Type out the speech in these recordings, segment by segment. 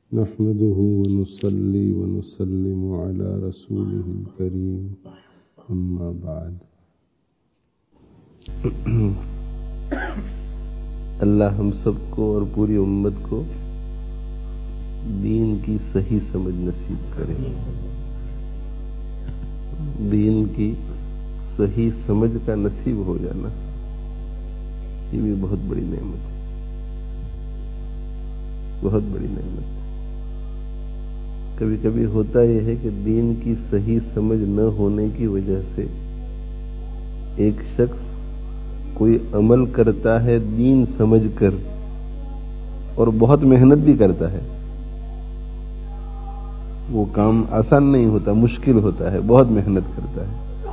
نحمده ونصلي ونسلم على رسوله الكريم أما بعد. اللہ ہم سب کو اور پوری امت کو دین کی صحیح سمجھ نصیب کرے. دین کی صحیح سمجھ کا نصیب ہو جانا یہ بھی بہت بڑی نعمت ہے، بہت بڑی نعمت ہے. کبھی کبھی ہوتا یہ ہے کہ دین کی صحیح سمجھ نہ ہونے کی وجہ سے ایک شخص کوئی عمل کرتا ہے دین سمجھ کر اور بہت محنت بھی کرتا ہے، وہ کام آسان نہیں ہوتا، مشکل ہوتا ہے، بہت محنت کرتا ہے،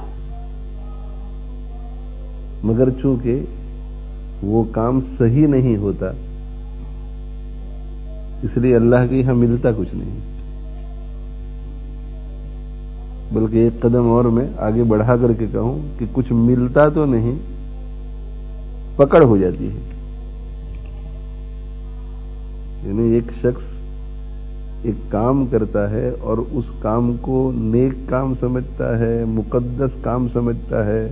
مگر چونکہ وہ کام صحیح نہیں ہوتا اس لیے اللہ کے یہاں ملتا کچھ نہیں، بلکہ ایک قدم اور میں آگے بڑھا کر کے کہوں کہ کچھ ملتا تو نہیں، پکڑ ہو جاتی ہے. یعنی ایک شخص ایک کام کرتا ہے اور اس کام کو نیک کام سمجھتا ہے، مقدس کام سمجھتا ہے،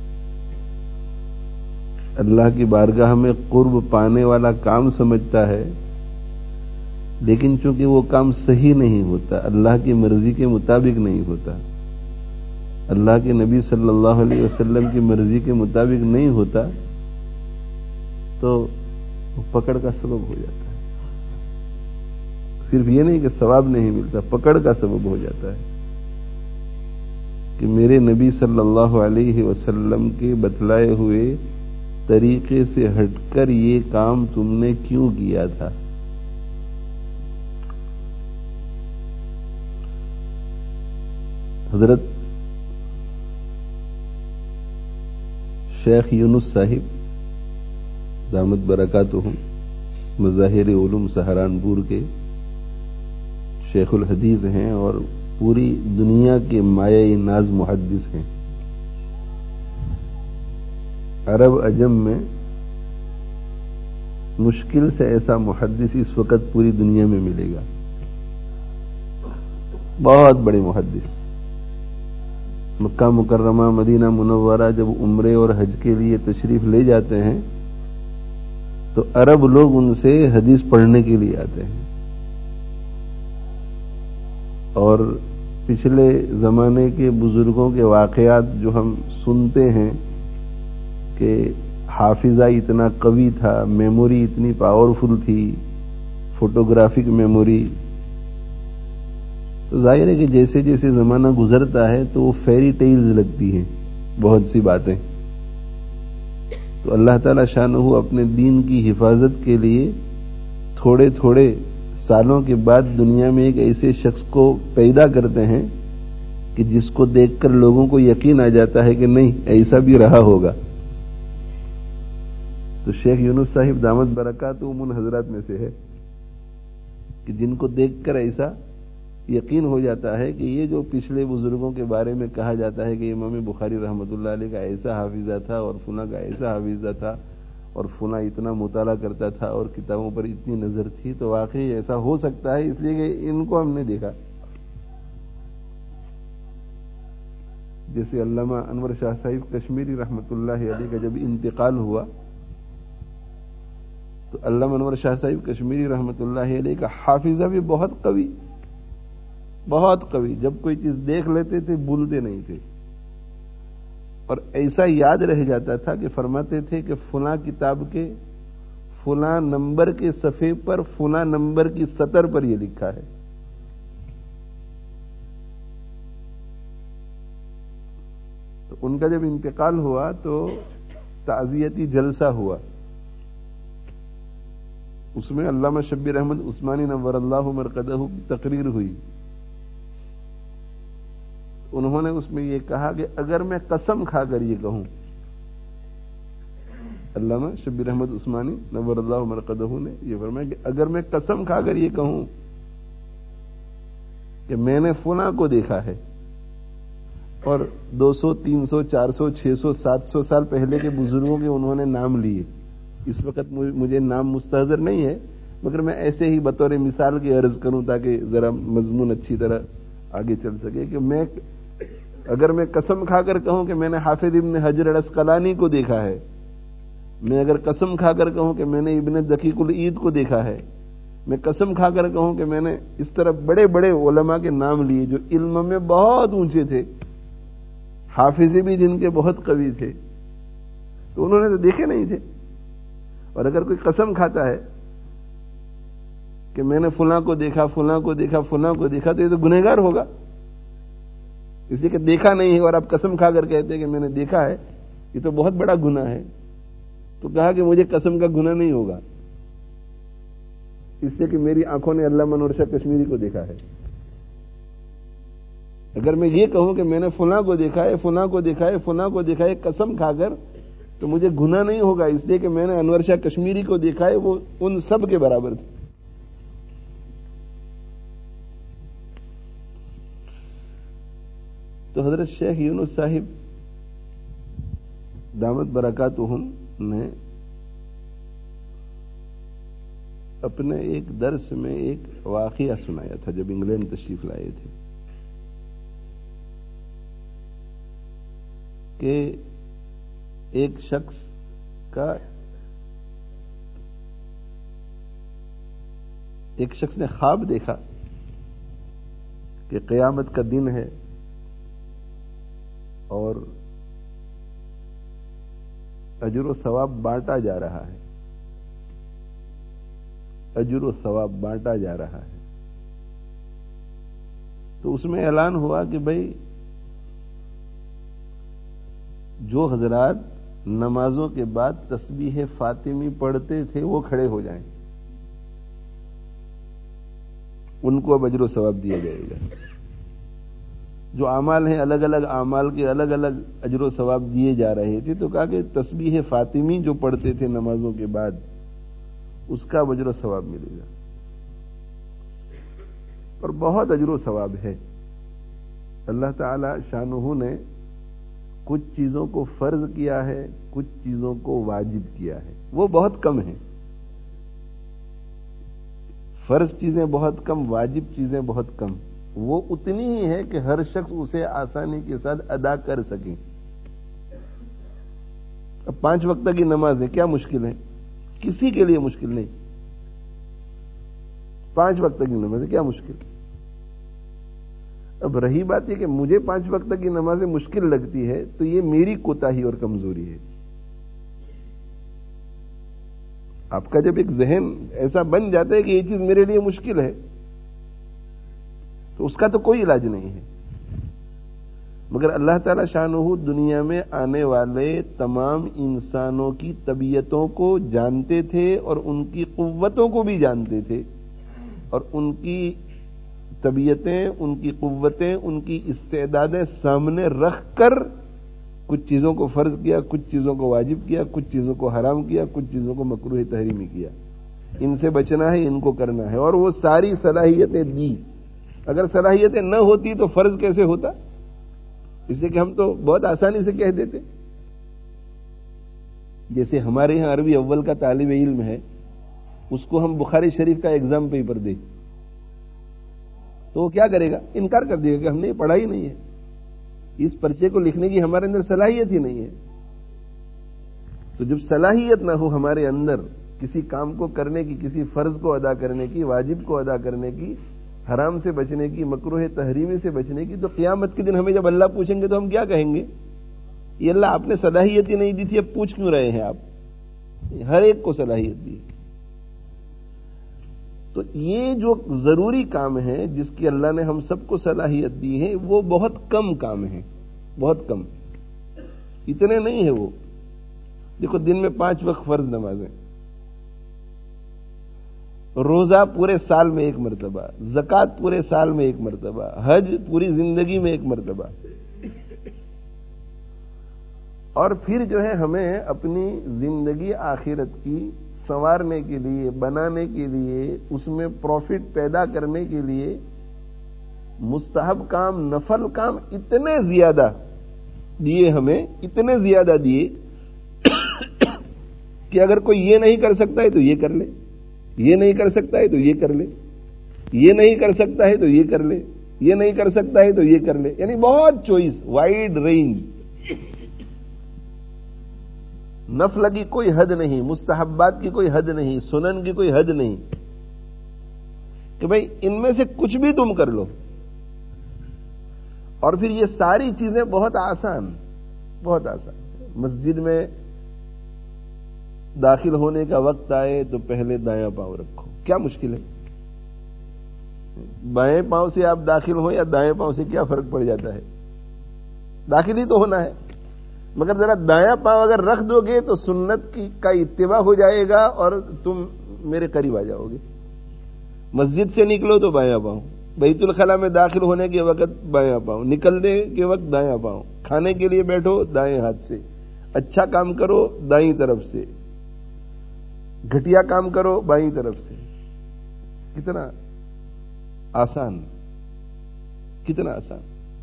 اللہ کی بارگاہ میں قرب پانے والا کام سمجھتا ہے، لیکن چونکہ وہ کام صحیح نہیں ہوتا، اللہ کی مرضی کے مطابق نہیں ہوتا، اللہ کے نبی صلی اللہ علیہ وسلم کی مرضی کے مطابق نہیں ہوتا، تو پکڑ کا سبب ہو جاتا ہے. صرف یہ نہیں کہ ثواب نہیں ملتا، پکڑ کا سبب ہو جاتا ہے کہ میرے نبی صلی اللہ علیہ وسلم کے بتلائے ہوئے طریقے سے ہٹ کر یہ کام تم نے کیوں کیا تھا. حضرت شیخ یونس صاحب دامت برکاتہم مظاہر علوم سہارنپور کے شیخ الحدیث ہیں اور پوری دنیا کے مایہ ناز محدث ہیں. عرب عجم میں مشکل سے ایسا محدث اس وقت پوری دنیا میں ملے گا، بہت بڑے محدث. مکہ مکرمہ مدینہ منورہ جب عمرے اور حج کے لیے تشریف لے جاتے ہیں تو عرب لوگ ان سے حدیث پڑھنے کے لیے آتے ہیں. اور پچھلے زمانے کے بزرگوں کے واقعات جو ہم سنتے ہیں کہ حافظہ اتنا قوی تھا، میموری اتنی پاورفل تھی، فوٹوگرافک میموری، تو ظاہر ہے کہ جیسے جیسے زمانہ گزرتا ہے تو وہ فیری ٹیلز لگتی ہیں بہت سی باتیں. تو اللہ تعالی شانہ اپنے دین کی حفاظت کے لیے تھوڑے تھوڑے سالوں کے بعد دنیا میں ایک ایسے شخص کو پیدا کرتے ہیں کہ جس کو دیکھ کر لوگوں کو یقین آ جاتا ہے کہ نہیں ایسا بھی رہا ہوگا. تو شیخ یونس صاحب دامت برکاتہم ان حضرات میں سے ہے کہ جن کو دیکھ کر ایسا یقین ہو جاتا ہے کہ یہ جو پچھلے بزرگوں کے بارے میں کہا جاتا ہے کہ امام بخاری رحمۃ اللہ علیہ کا ایسا حافظہ تھا اور فلاں کا ایسا حافظہ تھا اور فلاں اتنا مطالعہ کرتا تھا اور کتابوں پر اتنی نظر تھی، تو واقعی ایسا ہو سکتا ہے، اس لیے کہ ان کو ہم نے دیکھا. جیسے علامہ انور شاہ صاحب کشمیری رحمۃ اللہ علیہ کا جب انتقال ہوا تو علامہ انور شاہ صاحب کشمیری رحمۃ اللہ علیہ کا حافظہ بھی بہت قوی، بہت قوی. جب کوئی چیز دیکھ لیتے تھے بھولتے نہیں تھے اور ایسا یاد رہ جاتا تھا کہ فرماتے تھے کہ فلاں کتاب کے فلاں نمبر کے صفحے پر فلاں نمبر کی سطر پر یہ لکھا ہے. تو ان کا جب انتقال ہوا تو تعزیتی جلسہ ہوا، اس میں علامہ شبیر احمد عثمانی نور اللہ مرقدہ کی تقریر ہوئی. انہوں نے اس میں یہ کہا کہ اگر میں قسم کھا کر یہ کہوں، علامہ شبیر احمد عثمانی نور اللہ مرقدہ نے یہ فرمایا کہ اگر میں قسم کھا کر یہ کہوں کہ میں نے فلاں کو دیکھا ہے اور 200 300 400 600 700 سال پہلے کے بزرگوں کے انہوں نے نام لیے، اس وقت مجھے نام مستحضر نہیں ہے، مگر میں ایسے ہی بطور مثال کی عرض کروں تاکہ ذرا مضمون اچھی طرح آگے چل سکے کہ اگر میں قسم کھا کر کہوں کہ میں نے حافظ ابن حجر العسقلانی کو دیکھا ہے، میں اگر قسم کھا کر کہوں کہ میں نے ابن دقیق العید کو دیکھا ہے، میں قسم کھا کر کہوں کہ میں نے اس طرح بڑے بڑے علماء کے نام لیے جو علم میں بہت اونچے تھے، حافظ بھی جن کے بہت قوی تھے، تو انہوں نے تو دیکھے نہیں تھے. اور اگر کوئی قسم کھاتا ہے کہ میں نے فلاں کو دیکھا، فلاں کو دیکھا، فلاں کو دیکھا، تو یہ تو گنہگار ہوگا، اس لیے کہ دیکھا نہیں ہے اور آپ قسم کھا کر کہتے ہیں کہ میں نے دیکھا ہے، یہ تو بہت بڑا گناہ ہے. تو کہا کہ مجھے قسم کا گناہ نہیں ہوگا، اس لیے کہ میری آنکھوں نے علامہ نور شاہ کشمیری کو دیکھا ہے. اگر میں یہ کہوں کہ میں نے فلاں کو دیکھا ہے، فلاں کو دیکھا ہے، فلاں کو دیکھا ہے قسم کھا کر، تو مجھے گناہ نہیں ہوگا، اس لیے کہ میں نے انور شاہ کشمیری کو دیکھا ہے، وہ ان سب کے برابر تھے. تو حضرت شیخ یونس صاحب دامت برکاتہم نے اپنے ایک درس میں ایک واقعہ سنایا تھا جب انگلینڈ تشریف لائے تھے، کہ ایک شخص نے خواب دیکھا کہ قیامت کا دن ہے اور اجر و ثواب بانٹا جا رہا ہے، اجر و ثواب بانٹا جا رہا ہے. تو اس میں اعلان ہوا کہ بھائی جو حضرات نمازوں کے بعد تسبیح فاطمی پڑھتے تھے وہ کھڑے ہو جائیں، ان کو اب اجر و ثواب دیا جائے گا. جو اعمال ہیں الگ الگ اعمال کے الگ الگ اجر و ثواب دیے جا رہے تھے، تو کہا کہ تسبیح فاطمی جو پڑھتے تھے نمازوں کے بعد اس کا اجر و ثواب ملے گا. اور بہت اجر و ثواب ہے. اللہ تعالی شانہ نے کچھ چیزوں کو فرض کیا ہے، کچھ چیزوں کو واجب کیا ہے، وہ بہت کم ہیں. فرض چیزیں بہت کم، واجب چیزیں بہت کم، وہ اتنی ہی ہے کہ ہر شخص اسے آسانی کے ساتھ ادا کر سکے. اب 5 وقت کی نماز ہے، کیا مشکل ہے؟ کسی کے لیے مشکل نہیں. 5 وقت کی نماز ہے، کیا مشکل؟ اب رہی بات یہ کہ مجھے 5 وقت کی نمازیں مشکل لگتی ہے، تو یہ میری کوتاہی اور کمزوری ہے. آپ کا جب ایک ذہن ایسا بن جاتا ہے کہ یہ چیز میرے لیے مشکل ہے تو اس کا تو کوئی علاج نہیں ہے. مگر اللہ تعالی شانہ دنیا میں آنے والے تمام انسانوں کی طبیعتوں کو جانتے تھے اور ان کی قوتوں کو بھی جانتے تھے، اور ان کی طبیعتیں، ان کی قوتیں، ان کی استعدادیں سامنے رکھ کر کچھ چیزوں کو فرض کیا، کچھ چیزوں کو واجب کیا، کچھ چیزوں کو حرام کیا، کچھ چیزوں کو مکروہ تحریمی کیا. ان سے بچنا ہے، ان کو کرنا ہے، اور وہ ساری صلاحیتیں دی. اگر صلاحیتیں نہ ہوتی تو فرض کیسے ہوتا؟ اس لیے کہ ہم تو بہت آسانی سے کہہ دیتے. جیسے ہمارے یہاں عربی اول کا طالب علم ہے، اس کو ہم بخاری شریف کا ایگزام پیپر دیں تو وہ کیا کرے گا؟ انکار کر دے گا کہ ہم نے پڑھا ہی نہیں ہے، اس پرچے کو لکھنے کی ہمارے اندر صلاحیت ہی نہیں ہے. تو جب صلاحیت نہ ہو ہمارے اندر کسی کام کو کرنے کی، کسی فرض کو ادا کرنے کی، واجب کو ادا کرنے کی، حرام سے بچنے کی، مکروہ تحریمی سے بچنے کی، تو قیامت کے دن ہمیں جب اللہ پوچھیں گے تو ہم کیا کہیں گے؟ یہ اللہ آپ نے صلاحیت ہی نہیں دی تھی، اب پوچھ کیوں رہے ہیں آپ؟ ہر ایک کو صلاحیت دی. تو یہ جو ضروری کام ہے جس کی اللہ نے ہم سب کو صلاحیت دی ہے، وہ بہت کم کام ہے، بہت کم، اتنے نہیں ہے وہ. دیکھو دن میں 5 وقت فرض نمازیں، روزہ پورے سال میں 1 مرتبہ، زکوٰۃ پورے سال میں 1 مرتبہ، حج پوری زندگی میں 1 مرتبہ. اور پھر جو ہے ہمیں اپنی زندگی آخرت کی سنوارنے کے لیے، بنانے کے لیے، اس میں پروفٹ پیدا کرنے کے لیے مستحب کام، نفل کام اتنے زیادہ دیے، ہمیں اتنے زیادہ دیے کہ اگر کوئی یہ نہیں کر سکتا ہے تو یہ کر لے، یہ نہیں کر سکتا ہے تو یہ کر لے، یہ نہیں کر سکتا ہے تو یہ کر لے، یہ نہیں کر سکتا ہے تو یہ کر لے، یعنی بہت چوائس، وائڈ رینج. نفل کی کوئی حد نہیں، مستحبات کی کوئی حد نہیں، سنن کی کوئی حد نہیں کہ بھئی ان میں سے کچھ بھی تم کر لو. اور پھر یہ ساری چیزیں بہت آسان، بہت آسان. مسجد میں داخل ہونے کا وقت آئے تو پہلے دایاں پاؤں رکھو، کیا مشکل ہے؟ بائیں پاؤں سے آپ داخل ہو یا دائیں پاؤں سے کیا فرق پڑ جاتا ہے؟ داخل ہی تو ہونا ہے. مگر ذرا دایاں پاؤں اگر رکھ دو گے تو سنت کا اتباع ہو جائے گا اور تم میرے قریب آ جاؤ گے. مسجد سے نکلو تو بایاں پاؤں، بیت الخلاء میں داخل ہونے کے وقت بایاں پاؤں، نکلنے کے وقت دایاں پاؤں، کھانے کے لیے بیٹھو دائیں ہاتھ سے، اچھا کام کرو دائیں طرف سے، گھٹیا کام کرو بائیں طرف سے. کتنا آسان، کتنا آسان.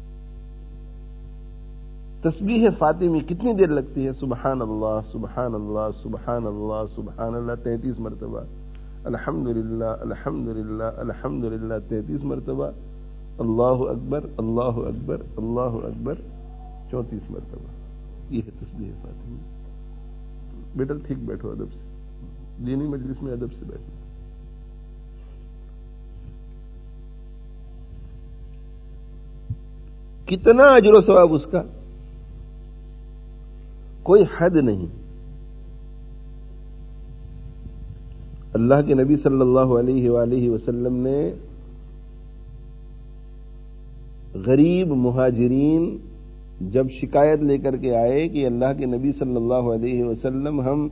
تسبیح فاطمی کتنی دیر لگتی ہے؟ سبحان اللہ سبحان اللہ سبحان اللہ سبحان اللہ 33 مرتبہ، الحمدللہ الحمدللہ الحمدللہ 33 مرتبہ، اللہ اکبر اللہ اکبر اللہ اکبر 34 مرتبہ. یہ ہے تسبیح فاطمی. بیٹا ٹھیک بیٹھو، ادب سے، دینی مجلس میں ادب سے بیٹھو. کتنا اجر و ثواب اس کا، کوئی حد نہیں. اللہ کے نبی صلی اللہ علیہ وآلہ وسلم نے غریب مہاجرین جب شکایت لے کر کے آئے کہ اللہ کے نبی صلی اللہ علیہ وسلم ہم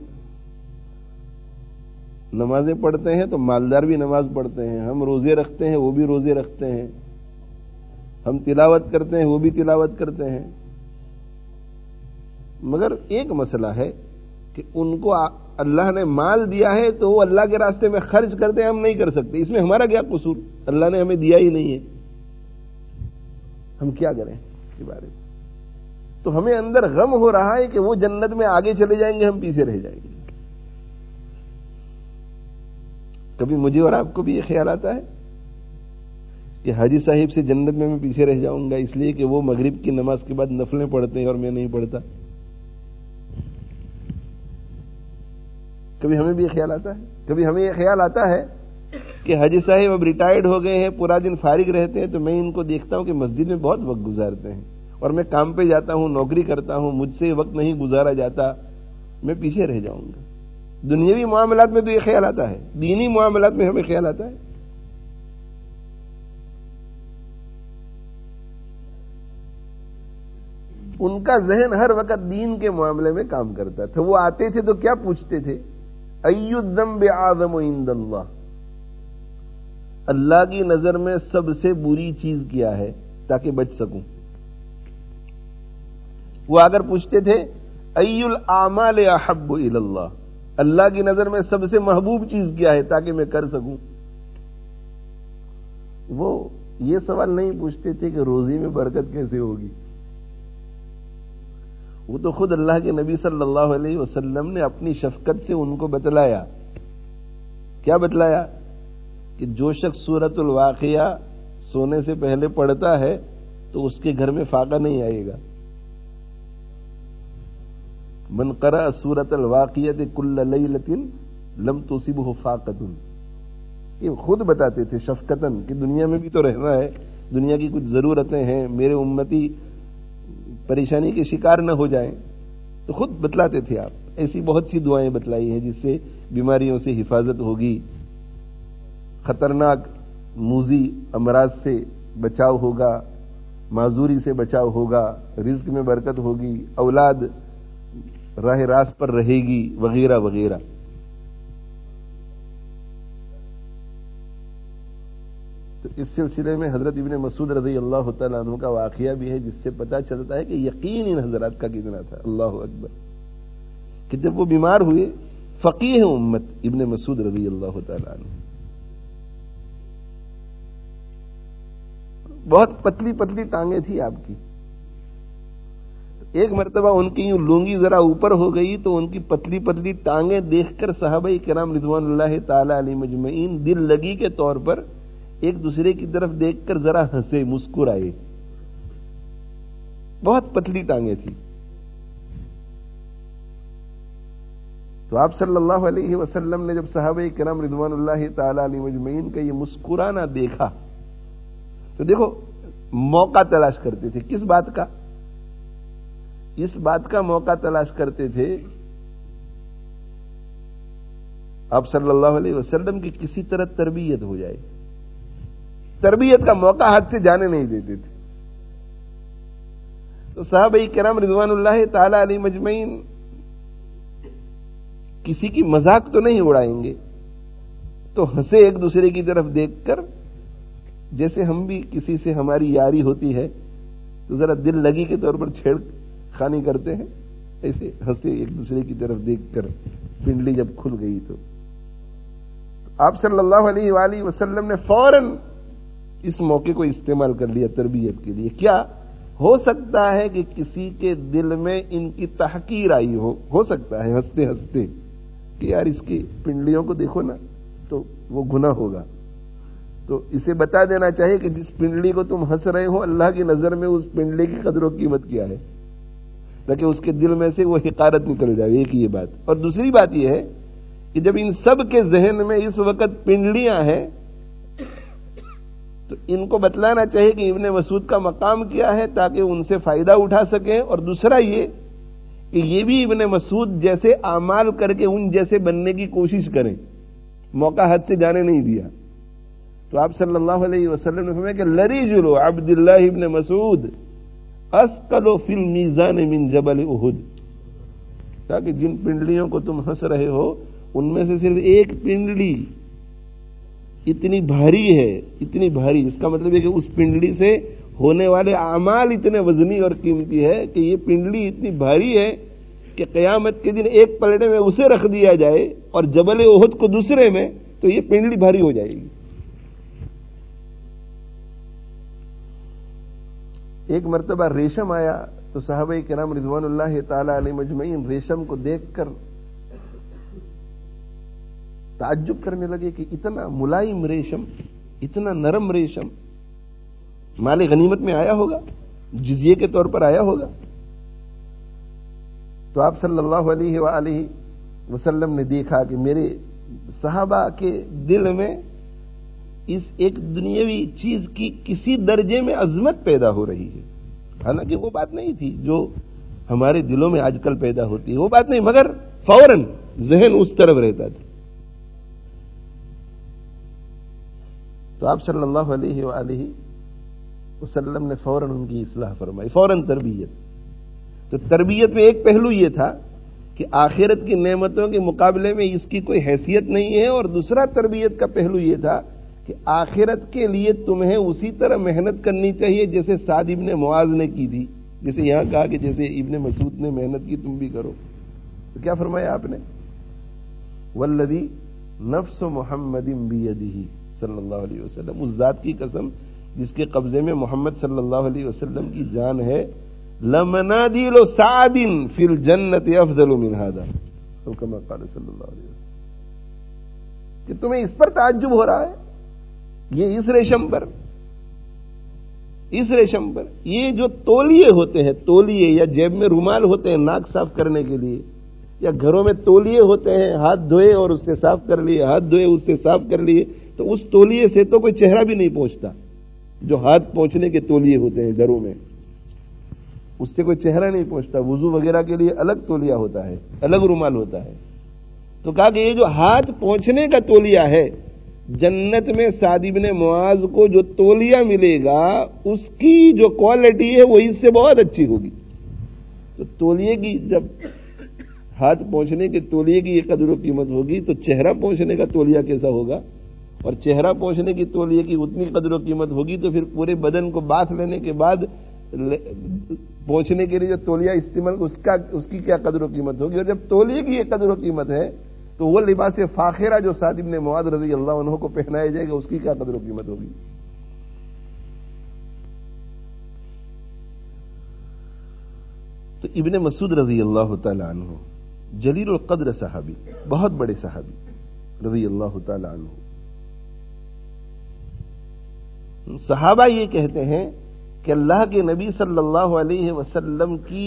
نمازیں پڑھتے ہیں تو مالدار بھی نماز پڑھتے ہیں، ہم روزے رکھتے ہیں وہ بھی روزے رکھتے ہیں، ہم تلاوت کرتے ہیں وہ بھی تلاوت کرتے ہیں، مگر ایک مسئلہ ہے کہ ان کو اللہ نے مال دیا ہے تو وہ اللہ کے راستے میں خرچ کرتے ہیں، ہم نہیں کر سکتے. اس میں ہمارا کیا قصور؟ اللہ نے ہمیں دیا ہی نہیں ہے، ہم کیا کریں اس کے بارے میں؟ تو ہمیں اندر غم ہو رہا ہے کہ وہ جنت میں آگے چلے جائیں گے، ہم پیچھے رہ جائیں گے. کبھی مجھے اور آپ کو بھی یہ خیال آتا ہے کہ حاجی صاحب سے جنت میں پیچھے رہ جاؤں گا اس لیے کہ وہ مغرب کی نماز کے بعد نفلیں پڑھتے ہیں اور میں نہیں پڑھتا؟ کبھی ہمیں بھی یہ خیال آتا ہے؟ کبھی ہمیں یہ خیال آتا ہے کہ حاجی صاحب اب ریٹائرڈ ہو گئے ہیں، پورا دن فارغ رہتے ہیں، تو میں ان کو دیکھتا ہوں کہ مسجد میں بہت وقت گزارتے ہیں اور میں کام پہ جاتا ہوں، نوکری کرتا ہوں، مجھ سے وقت نہیں گزارا جاتا، میں پیچھے رہ جاؤں گا. دنیاوی معاملات میں تو یہ خیال آتا ہے، دینی معاملات میں ہمیں خیال آتا ہے. ان کا ذہن ہر وقت دین کے معاملے میں کام کرتا تھا. وہ آتے تھے تو کیا پوچھتے تھے؟ ای الذنب اعظم عند اللہ، اللہ کی نظر میں سب سے بری چیز کیا ہے تاکہ بچ سکوں. وہ اگر پوچھتے تھے ای الاعمال احب الی اللہ، اللہ کی نظر میں سب سے محبوب چیز کیا ہے تاکہ میں کر سکوں. وہ یہ سوال نہیں پوچھتے تھے کہ روزی میں برکت کیسے ہوگی. وہ تو خود اللہ کے نبی صلی اللہ علیہ وسلم نے اپنی شفقت سے ان کو بتلایا. کیا بتلایا؟ کہ جو شخص سورۃ الواقعہ سونے سے پہلے پڑھتا ہے تو اس کے گھر میں فاقہ نہیں آئے گا. من قرأ سورۃ الواقعہ کل لیلۃ لم تصبہ فاقۃ. یہ خود بتاتے تھے شفقتاً کہ دنیا میں بھی تو رہنا ہے، دنیا کی کچھ ضرورتیں ہیں، میرے امتی پریشانی کے شکار نہ ہو جائیں. تو خود بتلاتے تھے آپ. ایسی بہت سی دعائیں بتلائی ہیں جس سے بیماریوں سے حفاظت ہوگی، خطرناک موذی امراض سے بچاؤ ہوگا، معذوری سے بچاؤ ہوگا، رزق میں برکت ہوگی، اولاد راہ راست پر رہے گی، وغیرہ وغیرہ. تو اس سلسلے میں حضرت ابن مسعود رضی اللہ تعالیٰ عنہ کا واقعہ بھی ہے جس سے پتہ چلتا ہے کہ یقین ان حضرات کا کتنا تھا. اللہ اکبر. کہ جب وہ بیمار ہوئے، فقیہ امت ابن مسعود رضی اللہ تعالیٰ عنہ، بہت پتلی پتلی ٹانگیں تھی آپ کی. ایک مرتبہ ان کی یوں لونگی ذرا اوپر ہو گئی تو ان کی پتلی پتلی ٹانگیں دیکھ کر صحابہ کرام رضوان اللہ تعالی علیہ مجمعین دل لگی کے طور پر ایک دوسرے کی طرف دیکھ کر ذرا ہنسے، مسکرائے. بہت پتلی ٹانگیں تھی. تو آپ صلی اللہ علیہ وسلم نے جب صحابہ کرام رضوان اللہ تعالی علیہ مجمعین کا یہ مسکرانا دیکھا تو دیکھو موقع تلاش کرتے تھے. کس بات کا؟ اس بات کا موقع تلاش کرتے تھے آپ صلی اللہ علیہ وسلم کی کسی طرح تربیت ہو جائے. تربیت کا موقع ہاتھ سے جانے نہیں دیتے تھے. تو صحابہ کرام رضوان اللہ تعالی علیہ مجمعین کسی کی مذاق تو نہیں اڑائیں گے، تو ہنسے ایک دوسرے کی طرف دیکھ کر، جیسے ہم بھی کسی سے ہماری یاری ہوتی ہے تو ذرا دل لگی کے طور پر چھیڑ خانی کرتے ہیں، ایسے ہنسے ایک دوسرے کی طرف دیکھ کر. پنڈلی جب کھل گئی تو آپ صلی اللہ علیہ وآلہ وسلم نے فوراً اس موقع کو استعمال کر لیا تربیت کے لیے. کیا ہو سکتا ہے کہ کسی کے دل میں ان کی تحقیر آئی ہو سکتا ہے ہنستے ہنستے کہ یار اس کی پنڈلیوں کو دیکھو نا تو وہ گناہ ہوگا. تو اسے بتا دینا چاہیے کہ جس پنڈلی کو تم ہنس رہے ہو اللہ کی نظر میں اس پنڈلی کی قدر و قیمت کیا ہے، تاکہ اس کے دل میں سے وہ حقارت نکل جائے. ایک یہ بات. اور دوسری بات یہ ہے کہ جب ان سب کے ذہن میں اس وقت پنڈلیاں ہیں تو ان کو بتلانا چاہیے کہ ابن مسعود کا مقام کیا ہے تاکہ ان سے فائدہ اٹھا سکیں. اور دوسرا یہ کہ یہ بھی ابن مسعود جیسے اعمال کر کے ان جیسے بننے کی کوشش کریں. موقع ہاتھ سے جانے نہیں دیا. تو آپ صلی اللہ علیہ وسلم نے فرمایا کہ لرجل عبداللہ ابن مسعود اثقل فی المیزان من جبل احد، تاکہ جن پنڈلیوں کو تم ہنس رہے ہو ان میں سے صرف ایک پنڈلی اتنی بھاری ہے، اتنی بھاری، اس کا مطلب ہے کہ اس پنڈلی سے ہونے والے اعمال اتنے وزنی اور قیمتی ہے کہ یہ پنڈلی اتنی بھاری ہے کہ قیامت کے دن ایک پلڑے میں اسے رکھ دیا جائے اور جبل احد کو دوسرے میں، تو یہ پنڈلی بھاری ہو جائے گی. ایک مرتبہ ریشم آیا تو صحابہ کرام رضوان اللہ تعالی علیہ مجمعین ریشم کو دیکھ کر تعجب کرنے لگے کہ اتنا ملائم ریشم، اتنا نرم ریشم مال غنیمت میں آیا ہوگا، جزیے کے طور پر آیا ہوگا. تو آپ صلی اللہ علیہ وآلہ وسلم نے دیکھا کہ میرے صحابہ کے دل میں اس ایک دنیاوی چیز کی کسی درجے میں عظمت پیدا ہو رہی ہے. حالانکہ وہ بات نہیں تھی جو ہمارے دلوں میں آج کل پیدا ہوتی ہے، وہ بات نہیں، مگر فوراً ذہن اس طرف رہتا تھا. تو آپ صلی اللہ علیہ وآلہ وسلم نے فوراً ان کی اصلاح فرمائی، فوراً تربیت. تو تربیت میں ایک پہلو یہ تھا کہ آخرت کی نعمتوں کے مقابلے میں اس کی کوئی حیثیت نہیں ہے، اور دوسرا تربیت کا پہلو یہ تھا کہ آخرت کے لیے تمہیں اسی طرح محنت کرنی چاہیے جیسے سعد ابن معاذ نے کی تھی. جیسے یہاں کہا کہ جیسے ابن مسعود نے محنت کی تم بھی کرو. تو کیا فرمایا آپ نے؟ والذی نفس محمد بیدہ صلی اللہ علیہ وسلم، اس ذات کی قسم جس کے قبضے میں محمد صلی اللہ علیہ وسلم کی جان ہے، لمنادیل سعد فی الجنت افضل من هذا، تو کما قال صلی اللہ علیہ وسلم. کہ تمہیں اس پر تعجب ہو رہا ہے، یہ اس ریشم پر یہ جو تولیے ہوتے ہیں، تولیے یا جیب میں رومال ہوتے ہیں ناک صاف کرنے کے لیے، یا گھروں میں تولیے ہوتے ہیں، ہاتھ دھوئے اور اس سے صاف کر لیے، ہاتھ دھوئے اس سے صاف کر لیے، تو اس تولیے سے تو کوئی چہرہ بھی نہیں پہنچتا. جو ہاتھ پہنچنے کے تولیے ہوتے ہیں گھروں میں، اس سے کوئی چہرہ نہیں پہنچتا. وضو وغیرہ کے لیے الگ تولیہ ہوتا ہے، الگ رومال ہوتا ہے. تو کہا کہ یہ جو ہاتھ پہنچنے کا تولیہ ہے، جنت میں سعد ابن معاذ کو جو تولیہ ملے گا اس کی جو کوالٹی ہے وہ اس سے بہت اچھی ہوگی. تو تولیے کی جب ہاتھ پہنچنے کے تولیے کی یہ قدر و قیمت ہوگی تو چہرہ پہنچنے کا تولیہ کیسا ہوگا، اور چہرہ پہنچنے کی تولیے کی اتنی قدر و قیمت ہوگی تو پھر پورے بدن کو باتھ لینے کے بعد پہنچنے کے لیے جو تولیہ استعمال اس کی کیا قدر و قیمت ہوگی. اور جب تولیے کی یہ قدر و قیمت ہے تو وہ لباس فاخرہ جو سعد ابن معاذ رضی اللہ عنہ کو پہنایا جائے گا اس کی کیا قدر و قیمت ہوگی. تو ابن مسعود رضی اللہ تعالی عنہ جلیل القدر صحابی، بہت بڑے صحابی رضی اللہ تعالی عنہ، صحابہ یہ کہتے ہیں کہ اللہ کے نبی صلی اللہ علیہ وسلم کی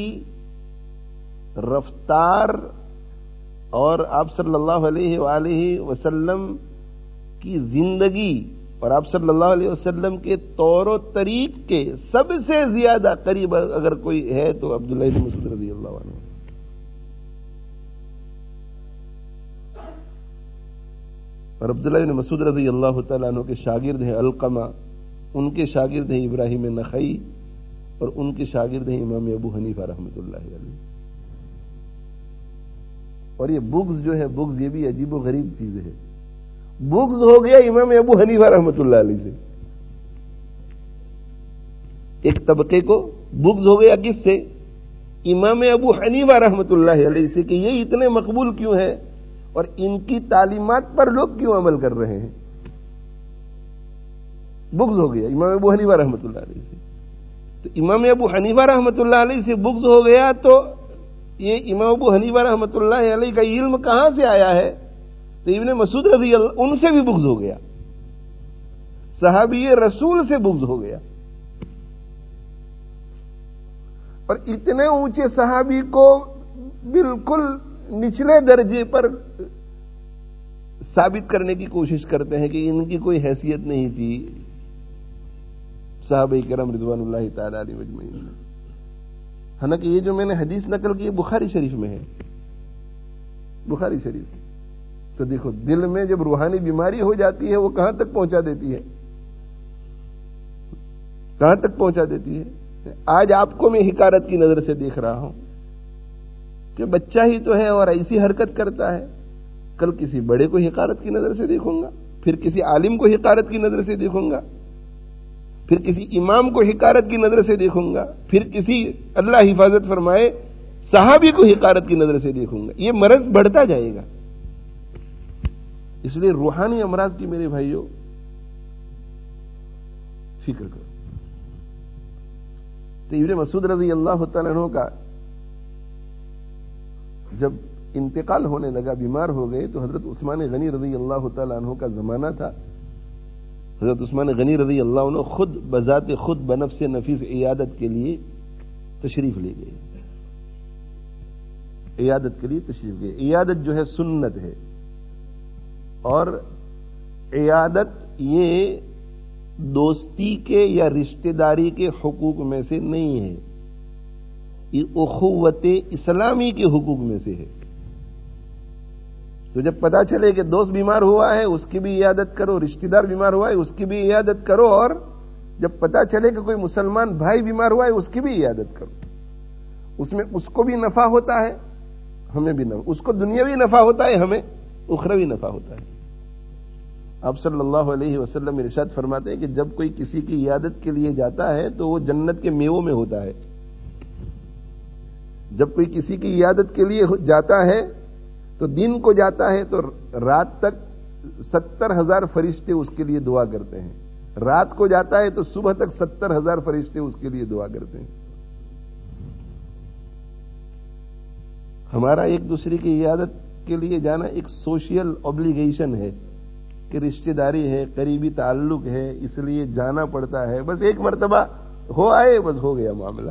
رفتار اور آپ صلی اللہ علیہ وآلہ وسلم کی زندگی اور آپ صلی اللہ علیہ وسلم کے طور و طریق کے سب سے زیادہ قریب اگر کوئی ہے تو عبداللہ بن مسعود رضی اللہ عنہ، اور عبداللہ بن مسعود رضی اللہ تعالیٰ عنہ کے شاگرد ہیں علقمہ، ان کے شاگرد ہیں ابراہیم نخعی، اور ان کے شاگرد ہیں امام ابو حنیفہ رحمۃ اللہ علیہ۔ اور یہ بغض جو ہے، بغض یہ بھی عجیب و غریب چیز ہے، بغض ہو گیا امام ابو حنیفہ رحمۃ اللہ علیہ سے، ایک طبقے کو بغض ہو گیا کس سے؟ امام ابو حنیفہ رحمۃ اللہ علیہ سے، کہ یہ اتنے مقبول کیوں ہے اور ان کی تعلیمات پر لوگ کیوں عمل کر رہے ہیں، بغض ہو گیا امام ابو حنیفہ رحمۃ اللہ علیہ سے۔ تو امام ابو حنیفہ رحمۃ اللہ علیہ سے بغض ہو گیا تو یہ امام ابو حنیفہ رحمۃ اللہ علیہ کا علم کہاں سے آیا ہے؟ تو ابن مسعود رضی اللہ ان سے بھی بغض ہو گیا، صحابی رسول سے بغض ہو گیا، اور اتنے اونچے صحابی کو بالکل نچلے درجے پر ثابت کرنے کی کوشش کرتے ہیں کہ ان کی کوئی حیثیت نہیں تھی صحابہ کرام رضوان اللہ تعالی علیہم اجمعین۔ حالانکہ یہ جو میں نے حدیث نقل کی بخاری شریف میں ہے، بخاری شریف۔ تو دیکھو دل میں جب روحانی بیماری ہو جاتی ہے وہ کہاں تک پہنچا دیتی ہے، کہاں تک پہنچا دیتی ہے۔ آج آپ کو میں حقارت کی نظر سے دیکھ رہا ہوں کہ بچہ ہی تو ہے اور ایسی حرکت کرتا ہے، کل کسی بڑے کو حقارت کی نظر سے دیکھوں گا، پھر کسی عالم کو حقارت کی نظر سے دیکھوں گا، پھر کسی امام کو حقارت کی نظر سے دیکھوں گا، پھر کسی اللہ حفاظت فرمائے صحابی کو حقارت کی نظر سے دیکھوں گا۔ یہ مرض بڑھتا جائے گا۔ اس لیے روحانی امراض کی میرے بھائیوں فکر کرو۔ تو ابن مسعود رضی اللہ تعالیٰ عنہ کا جب انتقال ہونے لگا، بیمار ہو گئے، تو حضرت عثمان غنی رضی اللہ تعالیٰ عنہ کا زمانہ تھا۔ حضرت عثمان غنی رضی اللہ عنہ خود بذات خود بنفس نفیس عیادت کے لیے تشریف لے گئے، عیادت کے لیے تشریف گئے۔ عیادت جو ہے سنت ہے، اور عیادت یہ دوستی کے یا رشتہ داری کے حقوق میں سے نہیں ہے، یہ اخوت اسلامی کے حقوق میں سے ہے۔ تو جب پتا چلے کہ دوست بیمار ہوا ہے اس کی بھی عیادت کرو، رشتہ دار بیمار ہوا ہے اس کی بھی عیادت کرو، اور جب پتا چلے کہ کوئی مسلمان بھائی بیمار ہوا ہے اس کی بھی عیادت کرو۔ اس میں اس کو بھی نفع ہوتا ہے، ہمیں بھی نفع، اس کو دنیاوی نفع ہوتا ہے، ہمیں اخروی نفع ہوتا ہے۔ آپ صلی اللہ علیہ وسلم ارشاد فرماتے ہیں کہ جب کوئی کسی کی عیادت کے لیے جاتا ہے تو وہ جنت کے میووں میں ہوتا ہے۔ جب کوئی کسی کی عیادت کے لیے جاتا ہے تو دن کو جاتا ہے تو رات تک 70,000 فرشتے اس کے لیے دعا کرتے ہیں، رات کو جاتا ہے تو صبح تک 70,000 فرشتے اس کے لیے دعا کرتے ہیں۔ ہمارا ایک دوسرے کی عیادت کے لیے جانا ایک سوشل اوبلیگیشن ہے کہ رشتہ داری ہے، قریبی تعلق ہے، اس لیے جانا پڑتا ہے۔ بس ایک مرتبہ ہو آئے، بس ہو گیا معاملہ،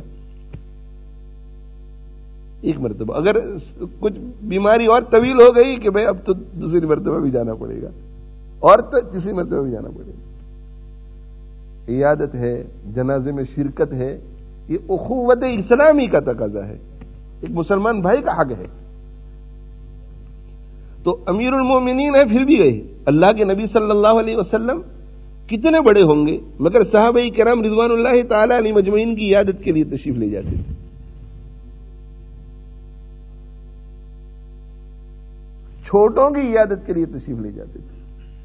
ایک مرتبہ۔ اگر کچھ بیماری اور طویل ہو گئی کہ بھئی اب تو دوسری مرتبہ بھی جانا پڑے گا، اور تو تیسری مرتبہ بھی جانا پڑے گا۔ عیادت ہے، جنازے میں شرکت ہے، یہ اخوت اسلامی کا تقاضا ہے، ایک مسلمان بھائی کا حق ہے۔ تو امیر المومنین ہے پھر بھی گئے۔ اللہ کے نبی صلی اللہ علیہ وسلم کتنے بڑے ہوں گے مگر صحابہ کرام رضوان اللہ تعالی علیہم اجمعین کی عیادت کے لیے تشریف لے جاتے تھے۔ چھوٹوں کی عیادت کے لیے تشریف لے جاتے تھے۔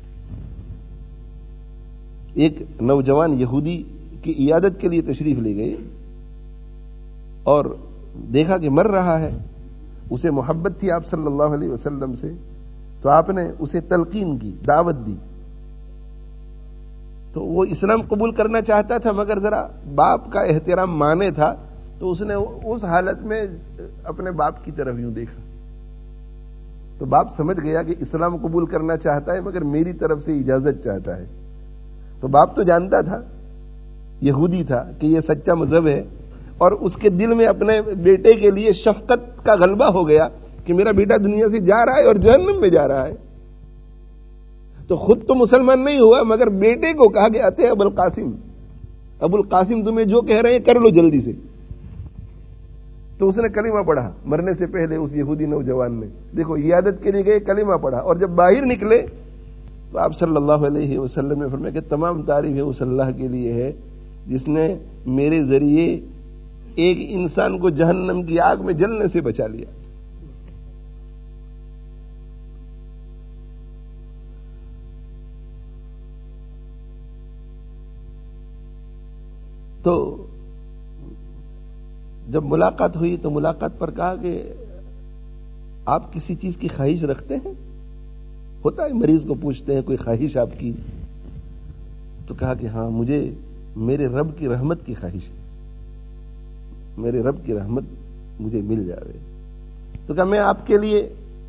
ایک نوجوان یہودی کی عیادت کے لیے تشریف لے گئے اور دیکھا کہ مر رہا ہے، اسے محبت تھی آپ صلی اللہ علیہ وسلم سے، تو آپ نے اسے تلقین کی، دعوت دی۔ تو وہ اسلام قبول کرنا چاہتا تھا مگر ذرا باپ کا احترام مانے تھا، تو اس نے اس حالت میں اپنے باپ کی طرف یوں دیکھا تو باپ سمجھ گیا کہ اسلام قبول کرنا چاہتا ہے مگر میری طرف سے اجازت چاہتا ہے. تو باپ تو جانتا تھا، یہودی تھا، کہ یہ سچا مذہب ہے، اور اس کے دل میں اپنے بیٹے کے لیے شفقت کا غلبہ ہو گیا کہ میرا بیٹا دنیا سے جا رہا ہے اور جہنم میں جا رہا ہے. تو خود تو مسلمان نہیں ہوا مگر بیٹے کو کہا کہ اتے ابو القاسم، ابو القاسم تمہیں جو کہہ رہے ہیں کر لو جلدی سے. تو اس نے کلمہ پڑھا مرنے سے پہلے. اس یہودی نوجوان نے دیکھو عیادت کے لیے گئے، کلمہ پڑھا، اور جب باہر نکلے تو آپ صلی اللہ علیہ وسلم نے فرمایا کہ تمام تعریف ہے اس اللہ کے لیے ہے جس نے میرے ذریعے ایک انسان کو جہنم کی آگ میں جلنے سے بچا لیا. تو جب ملاقات ہوئی تو ملاقات پر کہا کہ آپ کسی چیز کی خواہش رکھتے ہیں؟ ہوتا ہے مریض کو پوچھتے ہیں کوئی خواہش آپ کی، تو کہا کہ ہاں مجھے میرے رب کی رحمت کی خواہش ہے، میرے رب کی رحمت مجھے مل جائے. تو کہا میں آپ کے لیے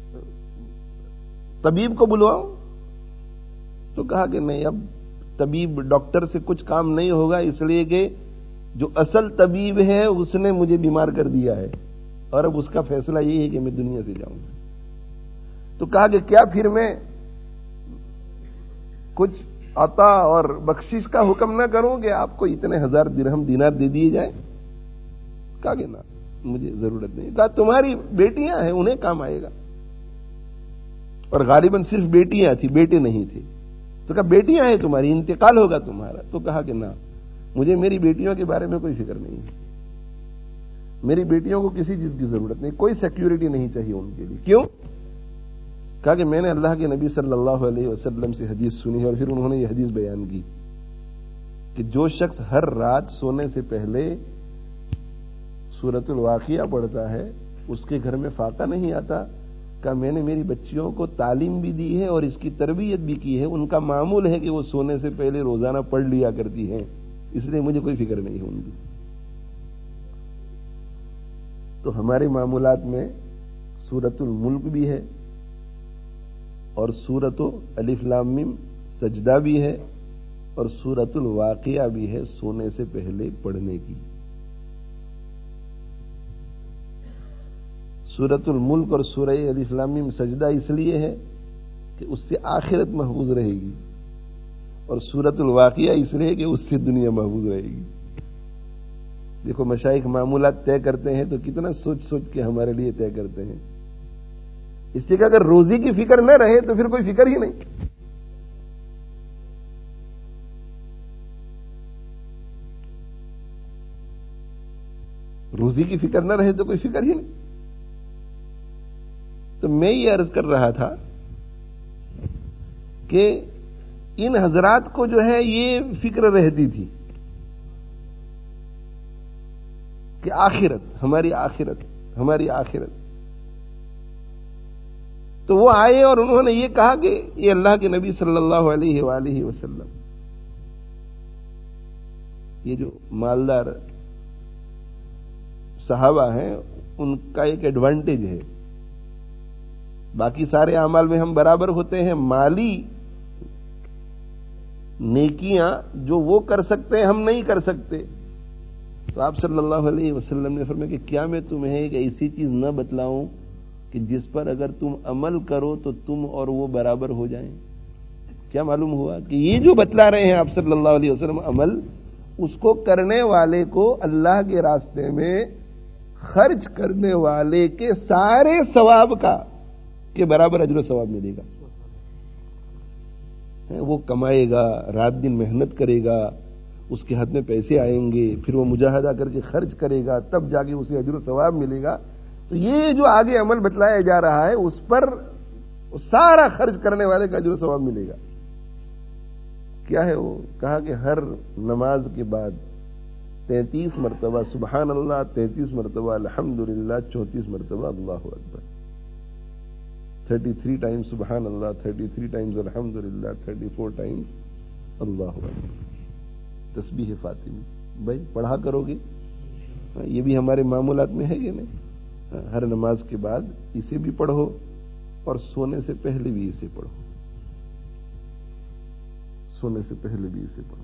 طبیب کو بلواؤں؟ تو کہا کہ نہیں، اب طبیب ڈاکٹر سے کچھ کام نہیں ہوگا، اس لیے کہ جو اصل طبیب ہے اس نے مجھے بیمار کر دیا ہے اور اب اس کا فیصلہ یہی ہے کہ میں دنیا سے جاؤں. تو کہا کہ کیا پھر میں کچھ عطا اور بخشش کا حکم نہ کروں کہ آپ کو اتنے 1000 درہم دینار دے دیے جائیں؟ کہا کہ نہ مجھے ضرورت نہیں. کہا تمہاری بیٹیاں ہیں انہیں کام آئے گا، اور غالباً صرف بیٹیاں تھیں بیٹے نہیں تھے. تو کہا بیٹیاں ہیں تمہاری، انتقال ہوگا تمہارا. تو کہا کہ نہ مجھے میری بیٹیوں کے بارے میں کوئی فکر نہیں ہے، میری بیٹیوں کو کسی چیز کی ضرورت نہیں، کوئی سیکیورٹی نہیں چاہیے ان کے لیے. کیوں؟ کہا کہ میں نے اللہ کے نبی صلی اللہ علیہ وسلم سے حدیث سنی ہے اور پھر انہوں نے یہ حدیث بیان کی کہ جو شخص ہر رات سونے سے پہلے سورۃ الواقعہ پڑھتا ہے اس کے گھر میں فاقہ نہیں آتا. کہ میں نے میری بچیوں کو تعلیم بھی دی ہے اور اس کی تربیت بھی کی ہے، ان کا معمول ہے کہ وہ سونے سے پہلے روزانہ پڑھ لیا کرتی ہیں، اس لیے مجھے کوئی فکر نہیں ہے ان کی. تو ہمارے معمولات میں سورۃ الملک بھی ہے اور سورۃ الف لام میم سجدہ بھی ہے اور سورۃ الواقعہ بھی ہے سونے سے پہلے پڑھنے کی. سورۃ الملک اور سورہ الف لام میم سجدہ اس لیے ہے کہ اس سے آخرت محفوظ رہے گی، اور سورۃ الواقعہ اس لیے کہ اس سے دنیا محفوظ رہے گی. دیکھو مشائخ معمولات طے کرتے ہیں تو کتنا سوچ سوچ کے ہمارے لیے طے کرتے ہیں. اس سے کہ اگر روزی کی فکر نہ رہے تو پھر کوئی فکر ہی نہیں. روزی کی فکر نہ رہے تو کوئی فکر ہی نہیں. تو میں یہ عرض کر رہا تھا کہ ان حضرات کو جو ہے یہ فکر رہتی تھی کہ آخرت ہماری آخرت ہماری آخرت. تو وہ آئے اور انہوں نے یہ کہا کہ یہ اللہ کے نبی صلی اللہ علیہ وآلہ وسلم، یہ جو مالدار صحابہ ہیں ان کا ایک ایڈوانٹیج ہے، باقی سارے اعمال میں ہم برابر ہوتے ہیں، مالی نیکیاں جو وہ کر سکتے ہیں ہم نہیں کر سکتے. تو آپ صلی اللہ علیہ وسلم نے فرمایا کہ کیا میں تمہیں ایک ایسی چیز نہ بتلاؤں کہ جس پر اگر تم عمل کرو تو تم اور وہ برابر ہو جائیں؟ کیا معلوم ہوا کہ یہ جو بتلا رہے ہیں آپ صلی اللہ علیہ وسلم عمل، اس کو کرنے والے کو اللہ کے راستے میں خرچ کرنے والے کے سارے ثواب کا کے برابر اجر و ثواب ملے گا. وہ کمائے گا، رات دن محنت کرے گا، اس کے ہاتھ میں پیسے آئیں گے، پھر وہ مجاہدہ کر کے خرچ کرے گا، تب جا کے اسے اجر و ثواب ملے گا. تو یہ جو آگے عمل بتلایا جا رہا ہے اس پر سارا خرچ کرنے والے کا اجر و ثواب ملے گا. کیا ہے وہ؟ کہا کہ ہر نماز کے بعد 33 مرتبہ سبحان اللہ، 33 مرتبہ الحمدللہ، 34 مرتبہ اللہ اکبر، 33 ٹائمز سبحان اللہ، 33 ٹائمز الحمدللہ، 34 ٹائمز اللہ اکبر. تسبیح فاطمی. بھائی پڑھا کرو گے یہ بھی ہمارے معمولات میں ہے یہ نہیں. ہر نماز کے بعد اسے بھی پڑھو اور سونے سے پہلے بھی اسے پڑھو. سونے سے پہلے بھی اسے پڑھو.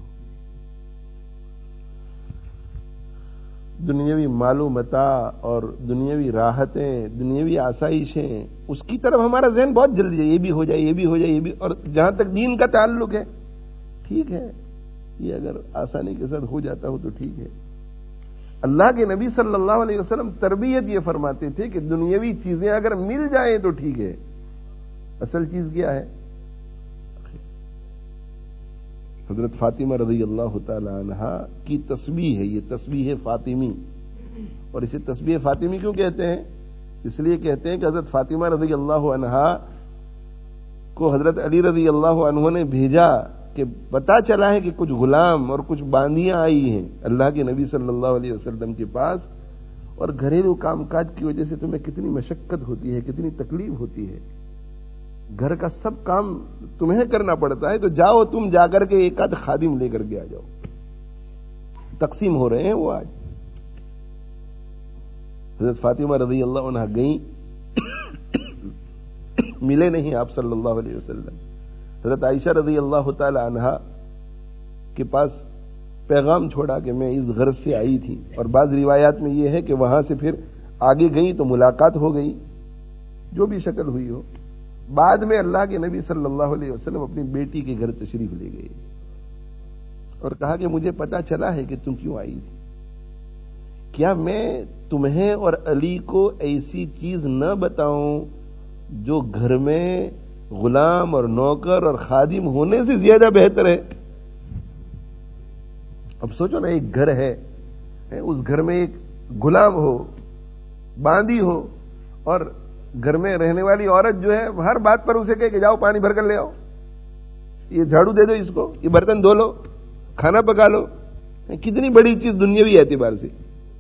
دنیاوی مال و متاع اور دنیاوی راحتیں، دنیاوی آسائشیں، اس کی طرف ہمارا ذہن بہت جلدی ہے. یہ بھی ہو جائے، یہ بھی ہو جائے، یہ بھی. اور جہاں تک دین کا تعلق ہے، ٹھیک ہے، یہ اگر آسانی کے ساتھ ہو جاتا ہو تو ٹھیک ہے. اللہ کے نبی صلی اللہ علیہ وسلم تربیت یہ فرماتے تھے کہ دنیاوی چیزیں اگر مل جائیں تو ٹھیک ہے، اصل چیز کیا ہے؟ حضرت فاطمہ رضی اللہ تعالی عنہا کی تسبیح ہے، یہ تسبیح فاطمی. اور اسے تسبیح فاطمی کیوں کہتے ہیں؟ اس لیے کہتے ہیں کہ حضرت فاطمہ رضی اللہ عنہا کو حضرت علی رضی اللہ عنہ نے بھیجا کہ پتا چلا ہے کہ کچھ غلام اور کچھ باندیاں آئی ہیں اللہ کے نبی صلی اللہ علیہ وسلم کے پاس، اور گھریلو کام کاج کی وجہ سے تمہیں کتنی مشقت ہوتی ہے، کتنی تکلیف ہوتی ہے، گھر کا سب کام تمہیں کرنا پڑتا ہے، تو جاؤ تم جا کر کے ایک آدھ خادم لے کر کے آ جاؤ. تقسیم ہو رہے ہیں وہ آج. حضرت فاطمہ رضی اللہ عنہ گئیں، ملے نہیں آپ صلی اللہ علیہ وسلم. حضرت عائشہ رضی اللہ تعالی عنہا کے پاس پیغام چھوڑا کہ میں اس غرض سے آئی تھی. اور بعض روایات میں یہ ہے کہ وہاں سے پھر آگے گئی تو ملاقات ہو گئی، جو بھی شکل ہوئی ہو. بعد میں اللہ کے نبی صلی اللہ علیہ وسلم اپنی بیٹی کے گھر تشریف لے گئے اور کہا کہ مجھے پتا چلا ہے کہ تم کیوں آئی تھی. کیا میں تمہیں اور علی کو ایسی چیز نہ بتاؤں جو گھر میں غلام اور نوکر اور خادم ہونے سے زیادہ بہتر ہے؟ اب سوچو نا، ایک گھر ہے، اس گھر میں ایک غلام ہو، باندی ہو، اور گھر میں رہنے والی عورت جو ہے ہر بات پر اسے کہے کہ جاؤ پانی بھر کر لے آؤ، یہ جھاڑو دے دو اس کو، یہ برتن دھو لو، کھانا پکا لو. کتنی بڑی چیز دنیاوی اعتبار سے،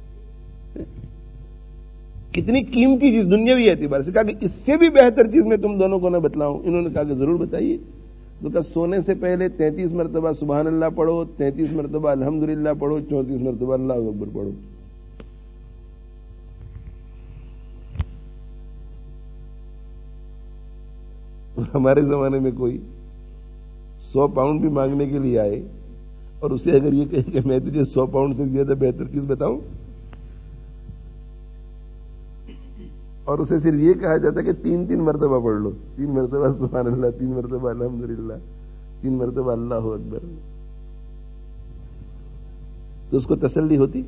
کتنی قیمتی چیز دنیاوی اعتبار سے. کہا کہ اس سے بھی بہتر چیز میں تم دونوں کو نہ بتلاؤں؟ انہوں نے کہا کہ ضرور بتائیے. تو کہا سونے سے پہلے 33 مرتبہ سبحان اللہ پڑھو، 33 مرتبہ الحمدللہ پڑھو، 34 مرتبہ اللہ اکبر پڑھو. ہمارے زمانے میں کوئی 100 پاؤنڈ بھی مانگنے کے لیے آئے اور اسے اگر یہ کہے کہ میں تجھے 100 پاؤنڈ سے زیادہ بہتر چیز بتاؤں، اور اسے صرف یہ کہا جاتا کہ 3 مرتبہ پڑھ لو، 3 مرتبہ سبحان اللہ، 3 مرتبہ الحمدللہ، 3 مرتبہ اللہ اکبر، تو اس کو تسلی ہوتی؟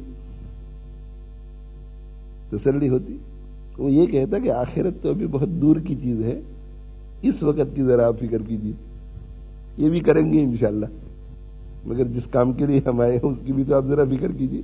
تسلی ہوتی؟ وہ یہ کہتا کہ آخرت تو ابھی بہت دور کی چیز ہے، اس وقت کی ذرا آپ فکر کیجیے. یہ بھی کریں گے انشاءاللہ، مگر جس کام کے لیے ہم آئے ہیں اس کی بھی تو آپ ذرا فکر کیجیے.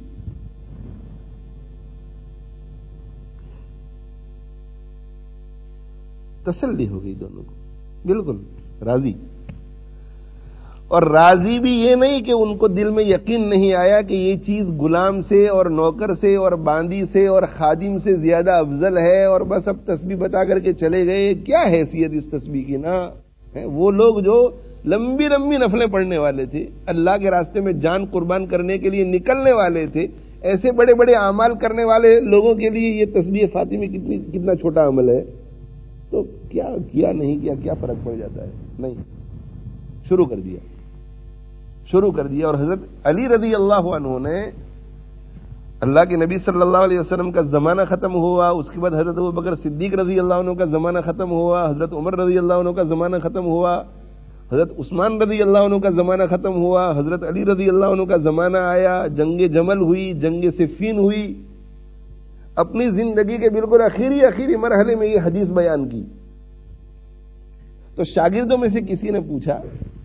تسلی ہو گئی دونوں کو، بالکل راضی. اور راضی بھی یہ نہیں کہ ان کو دل میں یقین نہیں آیا کہ یہ چیز غلام سے اور نوکر سے اور باندی سے اور خادم سے زیادہ افضل ہے، اور بس اب تسبیح بتا کر کے چلے گئے. کیا حیثیت اس تسبیح کی نا. وہ لوگ جو لمبی لمبی نفلیں پڑھنے والے تھے، اللہ کے راستے میں جان قربان کرنے کے لیے نکلنے والے تھے، ایسے بڑے بڑے اعمال کرنے والے لوگوں کے لیے یہ تسبیح فاطمی کتنا چھوٹا عمل ہے. تو کیا نہیں کیا، کیا فرق پڑ جاتا ہے؟ نہیں، شروع کر دیا. اور حضرت علی رضی اللہ عنہ نے، اللہ کے نبی صلی اللہ علیہ وسلم کا زمانہ ختم ہوا، اس کے بعد حضرت ابوبکر صدیق رضی اللہ عنہ کا زمانہ ختم ہوا، حضرت عمر رضی اللہ عنہ کا زمانہ ختم ہوا، حضرت عثمان رضی اللہ عنہ کا زمانہ ختم ہوا، حضرت علی رضی اللہ عنہ کا زمانہ آیا، جنگ جمل ہوئی، جنگ صفین ہوئی. اپنی زندگی کے بالکل آخری مرحلے میں یہ حدیث بیان کی. تو شاگردوں میں سے کسی نے پوچھا،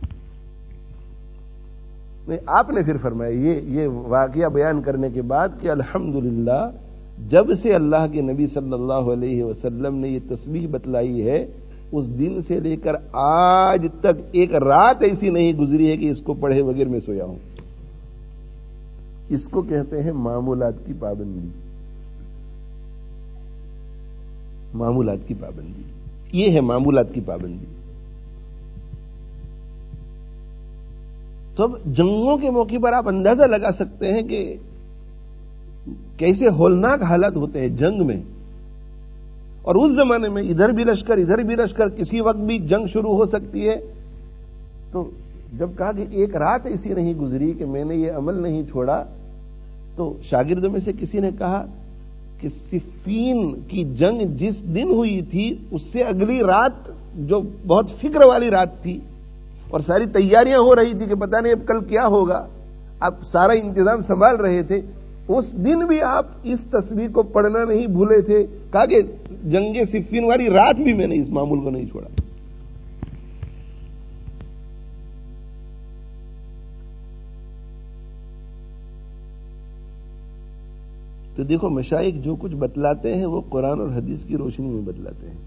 نہیں آپ نے پھر فرمایا یہ واقعہ بیان کرنے کے بعد کہ الحمدللہ جب سے اللہ کے نبی صلی اللہ علیہ وسلم نے یہ تسبیح بتلائی ہے، اس دن سے لے کر آج تک ایک رات ایسی نہیں گزری ہے کہ اس کو پڑھے بغیر میں سویا ہوں. اس کو کہتے ہیں معمولات کی پابندی. معمولات کی پابندی یہ ہے، معمولات کی پابندی. تو اب جنگوں کے موقع پر آپ اندازہ لگا سکتے ہیں کہ کیسے ہولناک حالات ہوتے ہیں جنگ میں. اور اس زمانے میں ادھر بھی لشکر, کسی وقت بھی جنگ شروع ہو سکتی ہے. تو جب کہا کہ ایک رات ایسی نہیں گزری کہ میں نے یہ عمل نہیں چھوڑا, تو شاگردوں میں سے کسی نے کہا کہ صفین کی جنگ جس دن ہوئی تھی اس سے اگلی رات جو بہت فکر والی رات تھی اور ساری تیاریاں ہو رہی تھی کہ پتہ نہیں اب کل کیا ہوگا, آپ سارا انتظام سنبھال رہے تھے, اس دن بھی آپ اس تصویر کو پڑھنا نہیں بھولے تھے. کہا کہ جنگ صفین والی رات بھی میں نے اس معمول کو نہیں چھوڑا. تو دیکھو مشائخ جو کچھ بتلاتے ہیں وہ قرآن اور حدیث کی روشنی میں بتلاتے ہیں.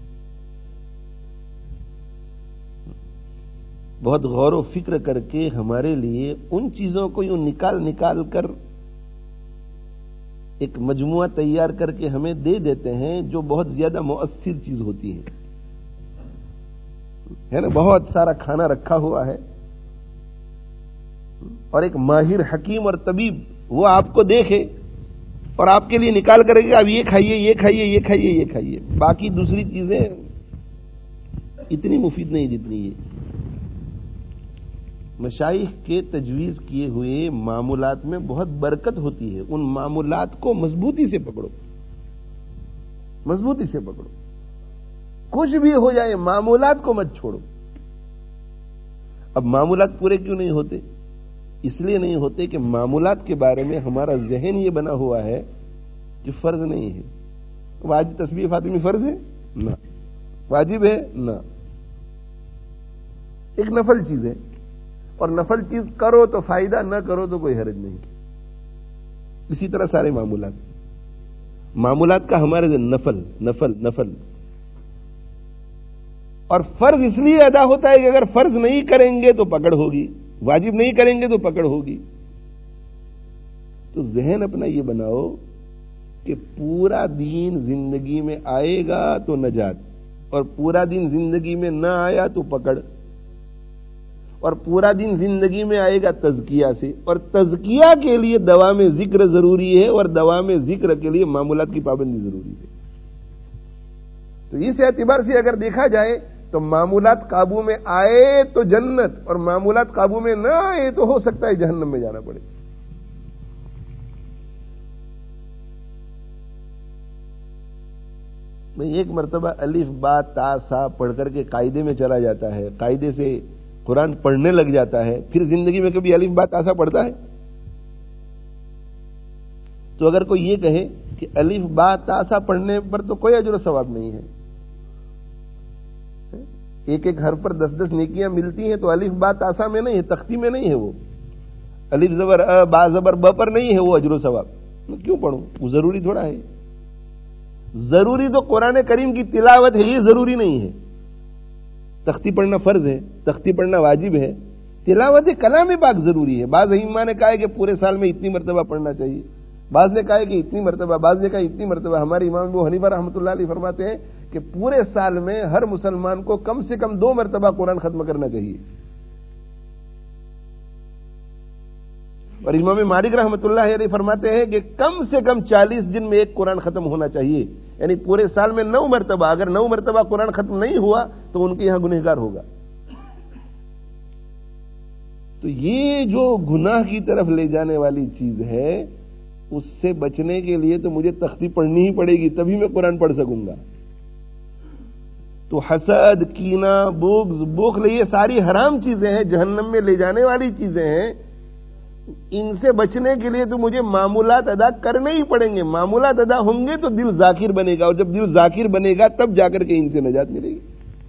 بہت غور و فکر کر کے ہمارے لیے ان چیزوں کو یوں نکال کر ایک مجموعہ تیار کر کے ہمیں دے دیتے ہیں جو بہت زیادہ مؤثر چیز ہوتی ہے نا. بہت سارا کھانا رکھا ہوا ہے اور ایک ماہر حکیم اور طبیب وہ آپ کو دیکھے اور آپ کے لیے نکال کرے گا اب یہ کھائیے یہ کھائیے یہ کھائیے یہ کھائیے, باقی دوسری چیزیں اتنی مفید نہیں جتنی یہ. مشائخ کے تجویز کیے ہوئے معمولات میں بہت برکت ہوتی ہے. ان معمولات کو مضبوطی سے پکڑو, مضبوطی سے پکڑو, کچھ بھی ہو جائے معمولات کو مت چھوڑو. اب معمولات پورے کیوں نہیں ہوتے؟ اس لیے نہیں ہوتے کہ معمولات کے بارے میں ہمارا ذہن یہ بنا ہوا ہے کہ فرض نہیں ہے. واجب تسبیح فاطمی فرض ہے؟ نہ. واجب ہے؟ نہ. ایک نفل چیز ہے, اور نفل چیز کرو تو فائدہ, نہ کرو تو کوئی حرج نہیں. اسی طرح سارے معمولات کا ہمارے ذہن نفل. اور فرض اس لیے ادا ہوتا ہے کہ اگر فرض نہیں کریں گے تو پکڑ ہوگی, واجب نہیں کریں گے تو پکڑ ہوگی. تو ذہن اپنا یہ بناؤ کہ پورا دین زندگی میں آئے گا تو نجات, اور پورا دن زندگی میں نہ آیا تو پکڑ, اور پورا دن زندگی میں آئے گا تزکیہ سے, اور تزکیہ کے لیے دوام ذکر ضروری ہے, اور دوام ذکر کے لیے معمولات کی پابندی ضروری ہے. تو اس اعتبار سے اگر دیکھا جائے تو معمولات قابو میں آئے تو جنت, اور معمولات قابو میں نہ آئے تو ہو سکتا ہے جہنم میں جانا پڑے. میں ایک مرتبہ الف با تا سا پڑھ کر کے قاعدے میں چلا جاتا ہے, قاعدے سے قرآن پڑھنے لگ جاتا ہے, پھر زندگی میں کبھی الف با تا سا پڑھتا ہے؟ تو اگر کوئی یہ کہے کہ الف با تا سا پڑھنے پر تو کوئی اجر و ثواب نہیں ہے, ایک ایک حرف پر 10 نیکیاں ملتی ہیں, تو الف با تا سا میں نہیں ہے, تختی میں نہیں ہے, وہ الف زبر ا با زبر ب پر نہیں ہے وہ اجر و ثواب. میں کیوں پڑھوں؟ وہ ضروری تھوڑا ہے. ضروری تو قرآن کریم کی تلاوت ہے, یہ ضروری نہیں ہے. تختی پڑھنا فرض ہے, تختی پڑھنا واجب ہے, تلاوت کلام پاک ضروری ہے. بعض ائمہ نے کہا ہے کہ پورے سال میں اتنی مرتبہ پڑھنا چاہیے, بعض نے کہا ہے کہ اتنی مرتبہ, بعض نے کہا اتنی مرتبہ. ہمارے امام ابو حنیفہ رحمۃ اللہ علیہ فرماتے ہیں کہ پورے سال میں ہر مسلمان کو کم سے کم 2 مرتبہ قرآن ختم کرنا چاہیے. اور امام مالک رحمۃ اللہ علیہ فرماتے ہیں کہ کم سے کم 40 دن میں ایک قرآن ختم ہونا چاہیے, یعنی پورے سال میں 9 مرتبہ. اگر 9 مرتبہ قرآن ختم نہیں ہوا تو ان کے یہاں گنہگار ہوگا. تو یہ جو گناہ کی طرف لے جانے والی چیز ہے, اس سے بچنے کے لیے تو مجھے تختی پڑھنی ہی پڑے گی, تبھی میں قرآن پڑھ سکوں گا. تو حسد, کینہ, بغض, بخل, یہ ساری حرام چیزیں ہیں, جہنم میں لے جانے والی چیزیں ہیں. ان سے بچنے کے لیے تو مجھے معمولات ادا کرنے ہی پڑیں گے. معمولات ادا ہوں گے تو دل ذاکر بنے گا, اور جب دل ذاکر بنے گا تب جا کر کے ان سے نجات ملے گی.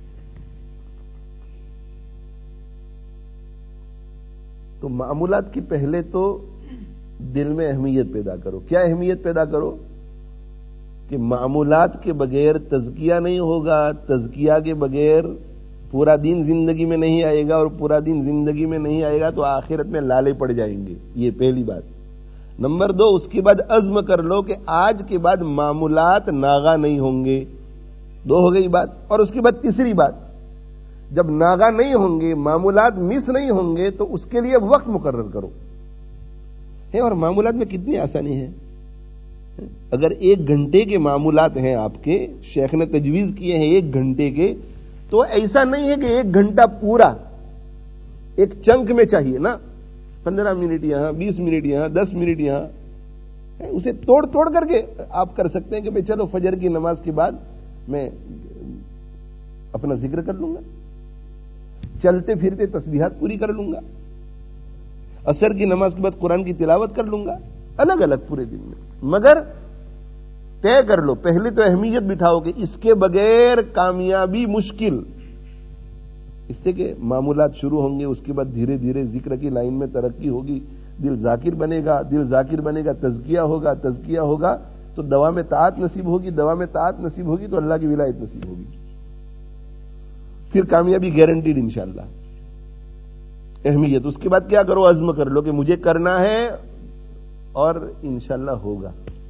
تو معمولات کی پہلے تو دل میں اہمیت پیدا کرو. کیا اہمیت پیدا کرو؟ کہ معمولات کے بغیر تزکیہ نہیں ہوگا, تزکیہ کے بغیر پورا دن زندگی میں نہیں آئے گا, اور پورا دن زندگی میں نہیں آئے گا تو آخرت میں لالے پڑ جائیں گے. یہ پہلی بات. نمبر 2, اس کے بعد عزم کر لو کہ آج کے بعد معمولات ناغا نہیں ہوں گے. 2 ہو گئی بات. اور اس کے بعد تیسری بات, جب ناغا نہیں ہوں گے, معمولات مس نہیں ہوں گے, تو اس کے لیے وقت مقرر کرو. اور معمولات میں کتنی آسانی ہے. اگر 1 گھنٹے کے معمولات ہیں آپ کے، شیخ نے تجویز کیے ہیں 1 گھنٹے کے، تو ایسا نہیں ہے کہ 1 گھنٹہ پورا ایک چنک میں چاہیے نا، 15 منٹ یہاں، 20 منٹ یہاں، 10 منٹ یہاں، اسے توڑ توڑ کر کے آپ کر سکتے ہیں کہ بھئی چلو فجر کی نماز کے بعد میں اپنا ذکر کر لوں گا، چلتے پھرتے تسبیحات پوری کر لوں گا، عصر کی نماز کے بعد قرآن کی تلاوت کر لوں گا، الگ الگ پورے دن میں۔ مگر طے کر لو، پہلے تو اہمیت بٹھاؤ کہ اس کے بغیر کامیابی مشکل، اس سے کہ معمولات شروع ہوں گے، اس کے بعد دھیرے دھیرے ذکر کی لائن میں ترقی ہوگی، دل ذاکر بنے گا، دل ذاکر بنے گا، تزکیہ ہوگا، تزکیہ ہوگا تو دوا میں طاعت نصیب ہوگی، دوا میں طاعت نصیب ہوگی تو اللہ کی ولایت نصیب ہوگی، پھر کامیابی گارنٹیڈ انشاءاللہ۔ اہمیت، اس کے بعد کیا کرو، عزم کر لو کہ مجھے کرنا ہے اور انشاءاللہ ہوگا۔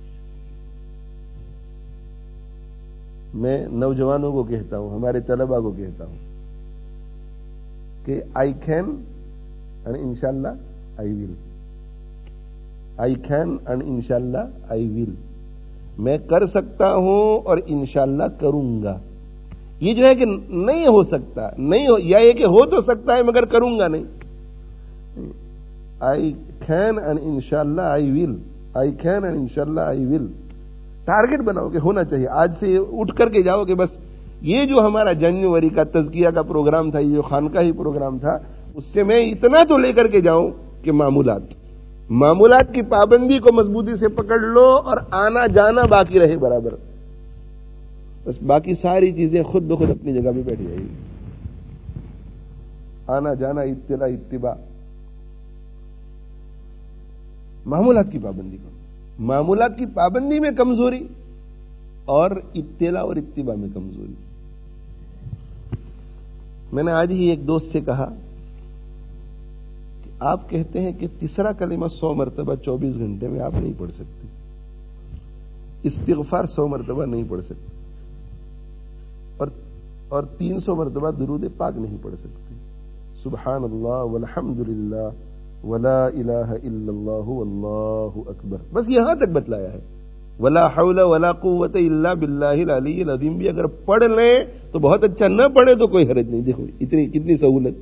میں نوجوانوں کو کہتا ہوں، ہمارے طلباء کو کہتا ہوں کہ آئی کین اینڈ انشاءاللہ آئی ول، آئی کین اینڈ انشاءاللہ آئی ول، میں کر سکتا ہوں اور انشاءاللہ کروں گا۔ یہ جو ہے کہ نہیں ہو سکتا، نہیں ہو، یا یہ کہ ہو تو سکتا ہے مگر کروں گا نہیں۔ آئی کین اینڈ انشاءاللہ آئی ول، آئی کین اینڈ انشاءاللہ آئی ول۔ ٹارگٹ بناؤ کہ ہونا چاہیے، آج سے اٹھ کر کے جاؤ کہ بس یہ جو ہمارا جنوری کا تزکیہ کا پروگرام تھا، یہ جو خانقاہی پروگرام تھا، اس سے میں اتنا تو لے کر کے جاؤں کہ معمولات کی پابندی کو مضبوطی سے پکڑ لو اور آنا جانا باقی رہے برابر، بس باقی ساری چیزیں خود بخود اپنی جگہ پہ بیٹھ جائے گی۔ آنا جانا، اطلاع، اتباع، معمولات کی پابندی کو، معمولات کی پابندی میں کمزوری اور اطلاع اور اتباع میں کمزوری۔ میں نے آج ہی ایک دوست سے کہا کہ آپ کہتے ہیں کہ تیسرا کلمہ 100 مرتبہ 24 گھنٹے میں آپ نہیں پڑھ سکتے، استغفار 100 مرتبہ نہیں پڑھ سکتے، اور 300 مرتبہ درود پاک نہیں پڑھ سکتے، سبحان اللہ والحمد للہ ولا الہ الا اللہ واللہ اکبر، بس یہاں تک بتلایا ہے۔ ولا حول ولا قوت الا باللہ العلی العظیم بھی اگر پڑھ لیں تو بہت اچھا، نہ پڑھے تو کوئی حرج نہیں۔ دیکھو اتنی کتنی سہولت،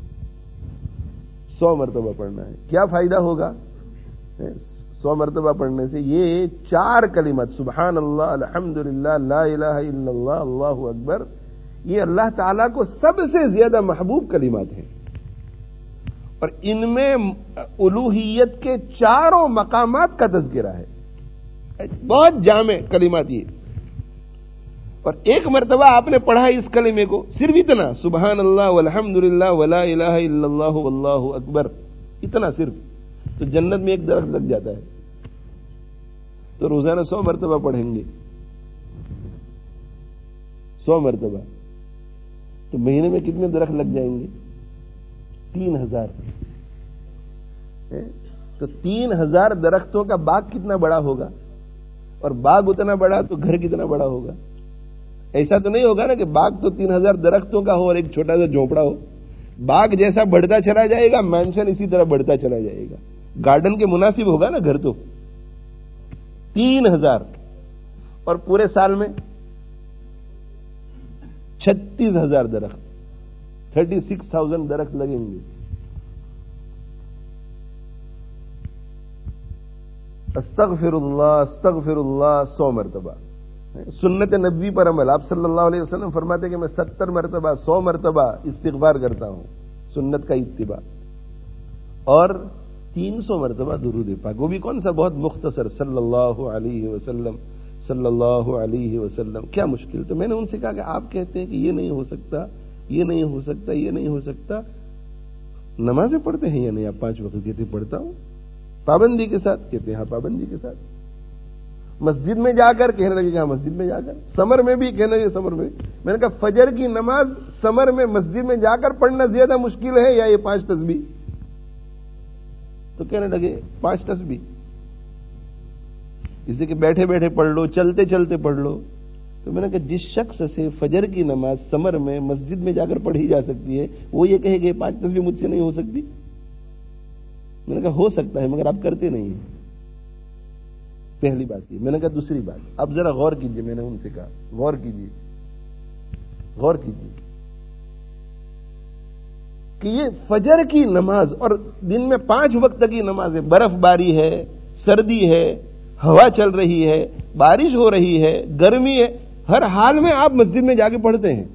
100 مرتبہ پڑھنا ہے، کیا فائدہ ہوگا 100 مرتبہ پڑھنے سے؟ یہ 4 کلمات، سبحان اللہ، الحمدللہ، لا الہ الا اللہ، اللہ اکبر، یہ اللہ تعالیٰ کو سب سے زیادہ محبوب کلمات ہیں، اور ان میں الوہیت کے 4 مقامات کا تذکرہ ہے، بہت جامع کلمات یہ۔ اور ایک مرتبہ آپ نے پڑھا اس کلمے کو، صرف اتنا، سبحان اللہ والحمدللہ ولا الہ الا اللہ واللہ اکبر، اتنا صرف، تو جنت میں ایک درخت لگ جاتا ہے۔ تو روزانہ 100 مرتبہ پڑھیں گے، 100 مرتبہ، تو مہینے میں کتنے درخت لگ جائیں گے؟ 3000۔ تو 3000 درختوں کا باغ کتنا بڑا ہوگا، اور باغ اتنا بڑا تو گھر کتنا بڑا ہوگا؟ ایسا تو نہیں ہوگا نا کہ باغ تو 3000 درختوں کا ہو اور ایک چھوٹا سا جھونپڑا ہو۔ باغ جیسا بڑھتا چلا جائے گا، مینشن اسی طرح بڑھتا چلا جائے گا، گارڈن کے مناسب ہوگا نا گھر تو۔ 3000، اور پورے سال میں 36000 درخت، 36,000 درخت لگیں گے۔ استغفر اللہ 100 مرتبہ، سنت نبوی پر عمل۔ آپ صلی اللہ علیہ وسلم فرماتے کہ میں 70 مرتبہ 100 مرتبہ استغفار کرتا ہوں، سنت کا اتباع، اور 300 مرتبہ درود پاک، وہ بھی کون سا؟ بہت مختصر، صلی اللہ علیہ وسلم، صلی اللہ علیہ وسلم۔ کیا مشکل؟ تو میں نے ان سے کہا کہ آپ کہتے ہیں کہ یہ نہیں ہو سکتا، یہ نہیں ہو سکتا، یہ نہیں ہو سکتا، نمازیں پڑھتے ہیں یا نہیں؟ آپ 5 وقت کہتے پڑھتا ہوں، پابندی کے ساتھ، کہتے ہیں ہاں پابندی کے ساتھ۔ مسجد میں جا کر، کہنے لگے کہ ہاں مسجد میں جا کر، سمر میں بھی، کہنے لگے سمر میں۔ میں نے کہا فجر کی نماز سمر میں مسجد میں جا کر پڑھنا زیادہ مشکل ہے یا یہ 5 تسبیح؟ تو کہنے لگے 5 تسبیح، اس لیے کہ بیٹھے بیٹھے پڑھ لو، چلتے چلتے پڑھ لو۔ تو میں نے کہا جس شخص سے فجر کی نماز سمر میں مسجد میں جا کر پڑھی جا سکتی ہے، وہ یہ کہے کہ 5 تسبیح مجھ سے نہیں ہو سکتی؟ میں نے کہا ہو سکتا ہے مگر آپ کرتے نہیں ہیں۔ پہلی بات یہ. میں نے کہا دوسری بات, اب ذرا غور کیجئے, میں نے ان سے کہا غور کیجئے کہ یہ فجر کی نماز اور دن میں 5 وقت کی نماز ہے, برف باری ہے, سردی ہے, ہوا چل رہی ہے, بارش ہو رہی ہے, گرمی ہے, ہر حال میں آپ مسجد میں جا کے پڑھتے ہیں.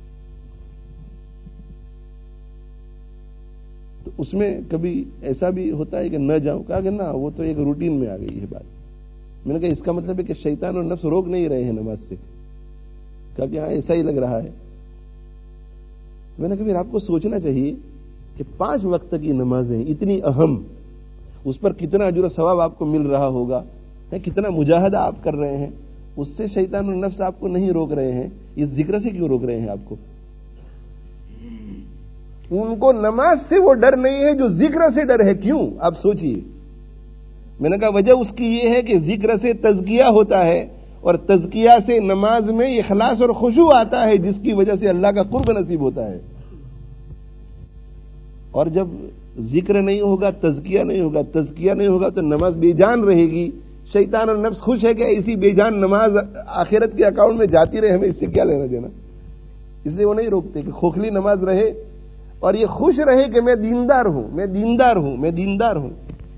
تو اس میں کبھی ایسا بھی ہوتا ہے کہ نہ جاؤں؟ کہا کہ نہ, وہ تو ایک روٹین میں آ گئی ہے بات. میں نے کہا اس کا مطلب ہے کہ شیطان اور نفس روک نہیں رہے ہیں نماز سے؟ کہا کہ ہاں ایسا ہی لگ رہا ہے. میں نے کہا پھر آپ کو سوچنا چاہیے کہ 5 وقت کی نمازیں اتنی اہم, اس پر کتنا اجر و ثواب آپ کو مل رہا ہوگا, کتنا مجاہدہ آپ کر رہے ہیں, اس سے شیطان اور نفس آپ کو نہیں روک رہے ہیں, اس ذکر سے کیوں روک رہے ہیں آپ کو؟ ان کو نماز سے وہ ڈر نہیں ہے جو ذکر سے ڈر ہے. کیوں؟ آپ سوچئے. میں نے کہا وجہ اس کی یہ ہے کہ ذکر سے تزکیہ ہوتا ہے, اور تزکیہ سے نماز میں اخلاص اور خشوع آتا ہے, جس کی وجہ سے اللہ کا قرب نصیب ہوتا ہے. اور جب ذکر نہیں ہوگا, تزکیہ نہیں ہوگا تو نماز بے جان رہے گی. شیطان اور نفس خوش ہے کہ ایسی بے جان نماز آخرت کے اکاؤنٹ میں جاتی رہے, ہمیں اس سے کیا لینا دینا. اس لیے وہ نہیں روکتے کہ کھوکھلی نماز رہے اور یہ خوش رہے کہ میں دیندار ہوں.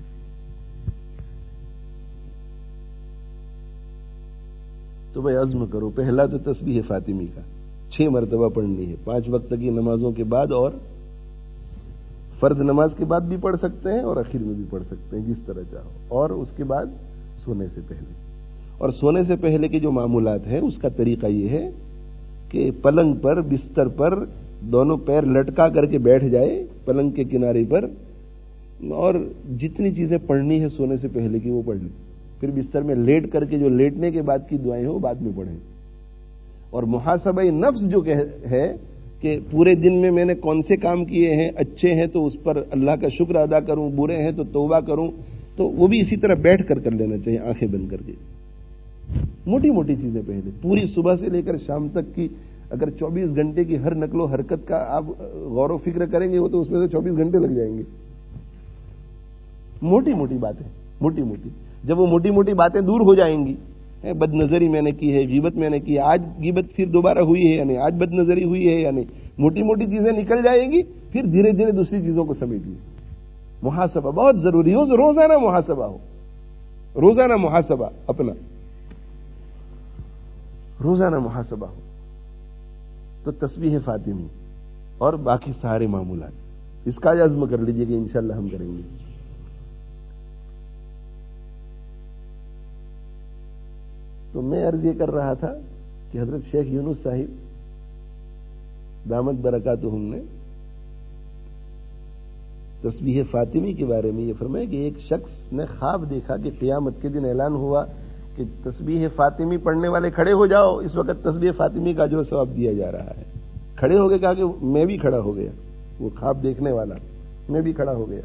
تو بھائی عزم کرو. پہلا تو تسبیح فاطمی کا 6 مرتبہ پڑھنی ہے 5 وقت کی نمازوں کے بعد, اور فرض نماز کے بعد بھی پڑھ سکتے ہیں اور آخر میں بھی پڑھ سکتے ہیں, جس طرح چاہو. اور اس کے بعد سونے سے پہلے. اور سونے سے پہلے کے جو معمولات ہیں اس کا طریقہ یہ ہے کہ پلنگ پر, بستر پر دونوں پیر لٹکا کر کے بیٹھ جائے پلنگ کے کنارے پر, اور جتنی چیزیں پڑھنی ہے سونے سے پہلے کی وہ پڑھ لیں. پھر بستر میں لیٹ کر کے جو لیٹنے کے بعد کی دعائیں ہیں وہ بعد میں پڑھیں. اور محاسبہ نفس جو ہے کہ پورے دن میں نے کون سے کام کیے ہیں, اچھے ہیں تو اس پر اللہ کا شکر ادا کروں, برے ہیں تو توبہ کروں, تو وہ بھی اسی طرح بیٹھ کر لینا چاہیے, آنکھیں بند کر کے. موٹی موٹی چیزیں پہلے, پوری صبح سے لے کر شام تک کی اگر 24 گھنٹے کی ہر نقل و حرکت کا آپ غور و فکر کریں گے وہ تو اس میں سے 24 گھنٹے لگ جائیں گے. موٹی موٹی باتیں, موٹی موٹی. جب وہ موٹی موٹی باتیں دور ہو جائیں گی, بد نظری میں نے کی ہے, غیبت میں نے کی, آج غیبت پھر دوبارہ ہوئی ہے یا نہیں, آج بد نظری ہوئی ہے یا نہیں, موٹی موٹی چیزیں نکل جائیں گی, پھر دھیرے دھیرے دوسری چیزوں کو سمیٹیے. محاسبہ بہت ضروری ہو, روزانہ محاسبہ ہو, روزانہ محاسبہ اپنا, روزانہ محاسبہ ہو. تو تسبیح فاطمی اور باقی سارے معمولات, اس کا عزم کر لیجئے کہ انشاءاللہ ہم کریں گے. تو میں عرض یہ کر رہا تھا کہ حضرت شیخ یونس صاحب دامت برکاتہم نے تسبیح فاطمی کے بارے میں یہ فرمایا کہ ایک شخص نے خواب دیکھا کہ قیامت کے دن اعلان ہوا کہ تسبیح فاطمی پڑھنے والے کھڑے ہو جاؤ, اس وقت تسبیح فاطمی کا جو ثواب دیا جا رہا ہے. کھڑے ہو گئے, کہا کہ میں بھی کھڑا ہو گیا, وہ خواب دیکھنے والا, میں بھی کھڑا ہو گیا.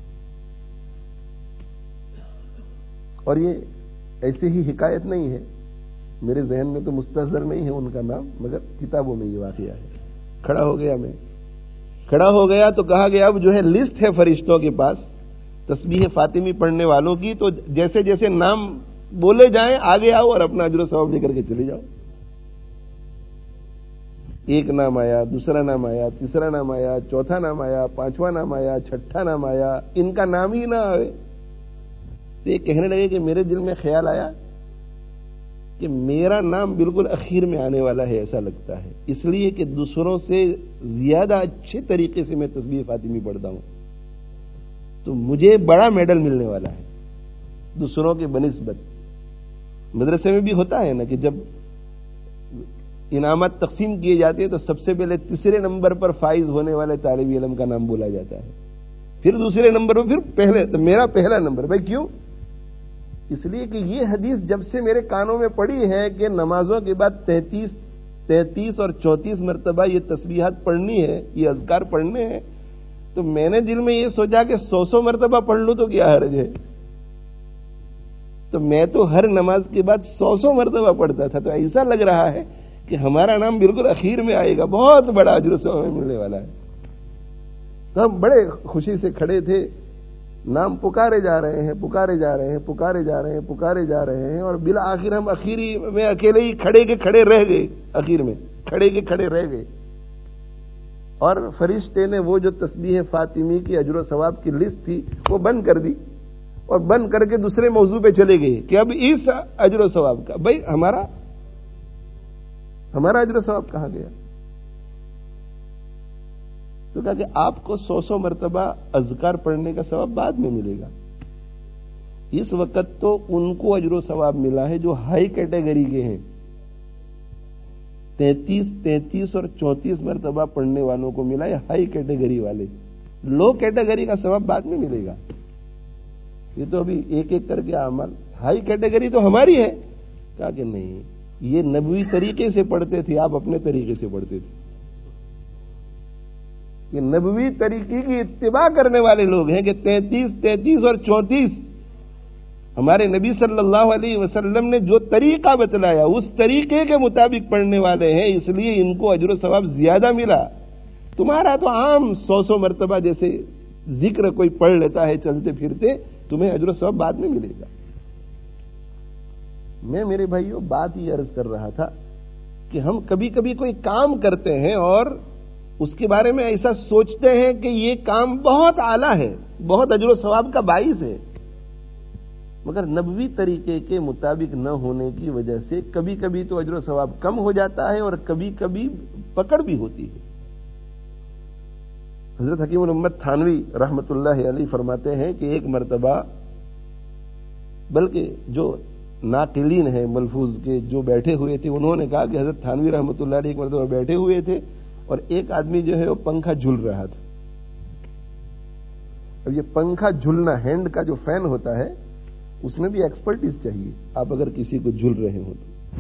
اور یہ ایسی ہی حکایت نہیں ہے, میرے ذہن میں تو مستحضر نہیں ہے ان کا نام, مگر کتابوں میں یہ واقعہ ہے. کھڑا ہو گیا, میں کھڑا ہو گیا تو کہا گیا اب جو ہے لسٹ ہے فرشتوں کے پاس تسبیح فاطمی پڑھنے والوں کی, تو جیسے جیسے نام بولے جائیں آگے آؤ اور اپنا اجر و ثواب لے کر کے چلے جاؤ. ایک نام آیا, دوسرا نام آیا, تیسرا نام آیا, چوتھا نام آیا, پانچواں نام آیا, چھٹا نام آیا, ان کا نام ہی نہ آئے. تو یہ کہنے لگے کہ میرے دل میں خیال آیا کہ میرا نام بالکل اخیر میں آنے والا ہے, ایسا لگتا ہے, اس لیے کہ دوسروں سے زیادہ اچھے طریقے سے میں تسبیح فاطمی پڑھتا ہوں, تو مجھے بڑا میڈل ملنے والا ہے دوسروں کے بنسبت. مدرسے میں بھی ہوتا ہے نا کہ جب انعامات تقسیم کیے جاتے ہیں تو سب سے پہلے تیسرے نمبر پر فائز ہونے والے طالب علم کا نام بولا جاتا ہے, پھر دوسرے نمبر پر, پھر پہلے, تو میرا پہلا نمبر. بھائی کیوں؟ اس لیے کہ یہ حدیث جب سے میرے کانوں میں پڑی ہے کہ نمازوں کے بعد 33 اور 34 مرتبہ یہ تسبیحات پڑھنی ہے, یہ اذکار پڑھنے ہیں, تو میں نے دل میں یہ سوچا کہ 100 مرتبہ پڑھ لوں تو کیا حرج ہے. تو میں تو ہر نماز کے بعد 100 مرتبہ پڑھتا تھا, تو ایسا لگ رہا ہے کہ ہمارا نام بالکل اخیر میں آئے گا, بہت بڑا اجر و ثواب ملنے والا ہے. تو ہم بڑے خوشی سے کھڑے تھے, نام پکارے جا رہے ہیں، پکارے جا رہے ہیں، پکارے جا رہے ہیں، پکارے جا رہے ہیں، اور بالآخر ہم اخیری میں اکیلے ہی کھڑے کے کھڑے رہ گئے، اخیر میں کھڑے کے کھڑے رہ گئے، اور فرشتے نے وہ جو تسبیح فاطمی کی اجر و ثواب کی لسٹ تھی وہ بند کر دی، اور بند کر کے دوسرے موضوع پہ چلے گئے کہ اب اس اجر و ثواب کا، بھائی ہمارا اجر و ثواب کہاں گیا؟ تو کہا کہ آپ کو 100 مرتبہ اذکار پڑھنے کا ثواب بعد میں ملے گا، اس وقت تو ان کو اجر و ثواب ملا ہے جو ہائی کیٹیگری کے ہیں، 33 اور 34 مرتبہ پڑھنے والوں کو ملا ہے ہائی کیٹیگری والے، لو کیٹیگری کا ثواب بعد میں ملے گا۔ یہ تو ابھی ایک ایک کر کے اعمال، ہائی کیٹیگری تو ہماری ہے۔ کہا کہ نہیں، یہ نبوی طریقے سے پڑھتے تھے، آپ اپنے طریقے سے پڑھتے تھے، یہ نبوی طریقے کی اتباع کرنے والے لوگ ہیں کہ 33 اور 34 ہمارے نبی صلی اللہ علیہ وسلم نے جو طریقہ بتلایا اس طریقے کے مطابق پڑھنے والے ہیں، اس لیے ان کو اجر و ثواب زیادہ ملا۔ تمہارا تو عام 100 مرتبہ جیسے ذکر کوئی پڑھ لیتا ہے چلتے پھرتے، تمہیں اجر و ثواب بعد میں ملے گا۔ میں میرے بھائیوں بات یہ عرض کر رہا تھا کہ ہم کبھی کبھی کوئی کام کرتے ہیں اور اس کے بارے میں ایسا سوچتے ہیں کہ یہ کام بہت اعلیٰ ہے، بہت اجر و ثواب کا باعث ہے، مگر نبوی طریقے کے مطابق نہ ہونے کی وجہ سے کبھی کبھی تو اجر و ثواب کم ہو جاتا ہے اور کبھی کبھی پکڑ بھی ہوتی ہے۔ حضرت حکیم الامت تھانوی رحمت اللہ علیہ فرماتے ہیں کہ ایک مرتبہ، بلکہ جو ناقلین ہیں ملفوظ کے جو بیٹھے ہوئے تھے انہوں نے کہا کہ حضرت تھانوی رحمت اللہ علیہ ایک مرتبہ بیٹھے ہوئے تھے اور ایک آدمی جو ہے وہ پنکھا جھل رہا تھا۔ اب یہ پنکھا جھلنا، ہینڈ کا جو فین ہوتا ہے اس میں بھی ایکسپرٹیز چاہیے، آپ اگر کسی کو جھل رہے ہوں تو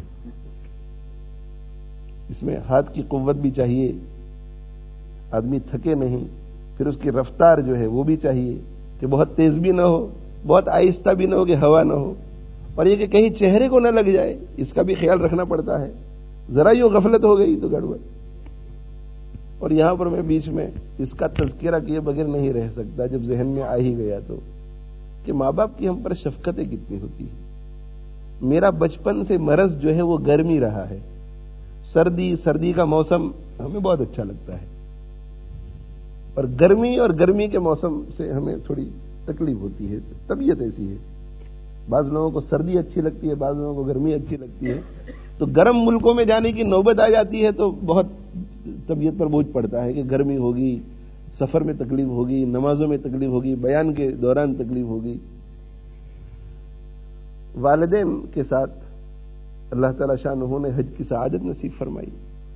اس میں ہاتھ کی قوت بھی چاہیے، آدمی تھکے نہیں، پھر اس کی رفتار جو ہے وہ بھی چاہیے کہ بہت تیز بھی نہ ہو، بہت آہستہ بھی نہ ہو کہ ہوا نہ ہو، اور یہ کہ کہیں چہرے کو نہ لگ جائے، اس کا بھی خیال رکھنا پڑتا ہے، ذرا یوں غفلت ہو گئی تو گڑبڑ۔ اور یہاں پر میں بیچ میں اس کا تذکرہ کیے بغیر نہیں رہ سکتا، جب ذہن میں آ ہی گیا تو، کہ ماں باپ کی ہم پر شفقتیں کتنی ہوتی ہیں۔ میرا بچپن سے مرض جو ہے وہ گرمی رہا ہے، سردی کا موسم ہمیں بہت اچھا لگتا ہے، اور گرمی کے موسم سے ہمیں تھوڑی تکلیف ہوتی ہے، طبیعت ایسی ہے، بعض لوگوں کو سردی اچھی لگتی ہے، بعض لوگوں کو گرمی اچھی لگتی ہے، تو گرم ملکوں میں جانے کی نوبت آ جاتی ہے تو بہت طبیعت پر بوجھ پڑتا ہے کہ گرمی ہوگی، سفر میں تکلیف ہوگی، نمازوں میں تکلیف ہوگی، بیان کے دوران تکلیف ہوگی۔ والدین کے ساتھ اللہ تعالی شانہ نے حج کی سعادت نصیب فرمائی۔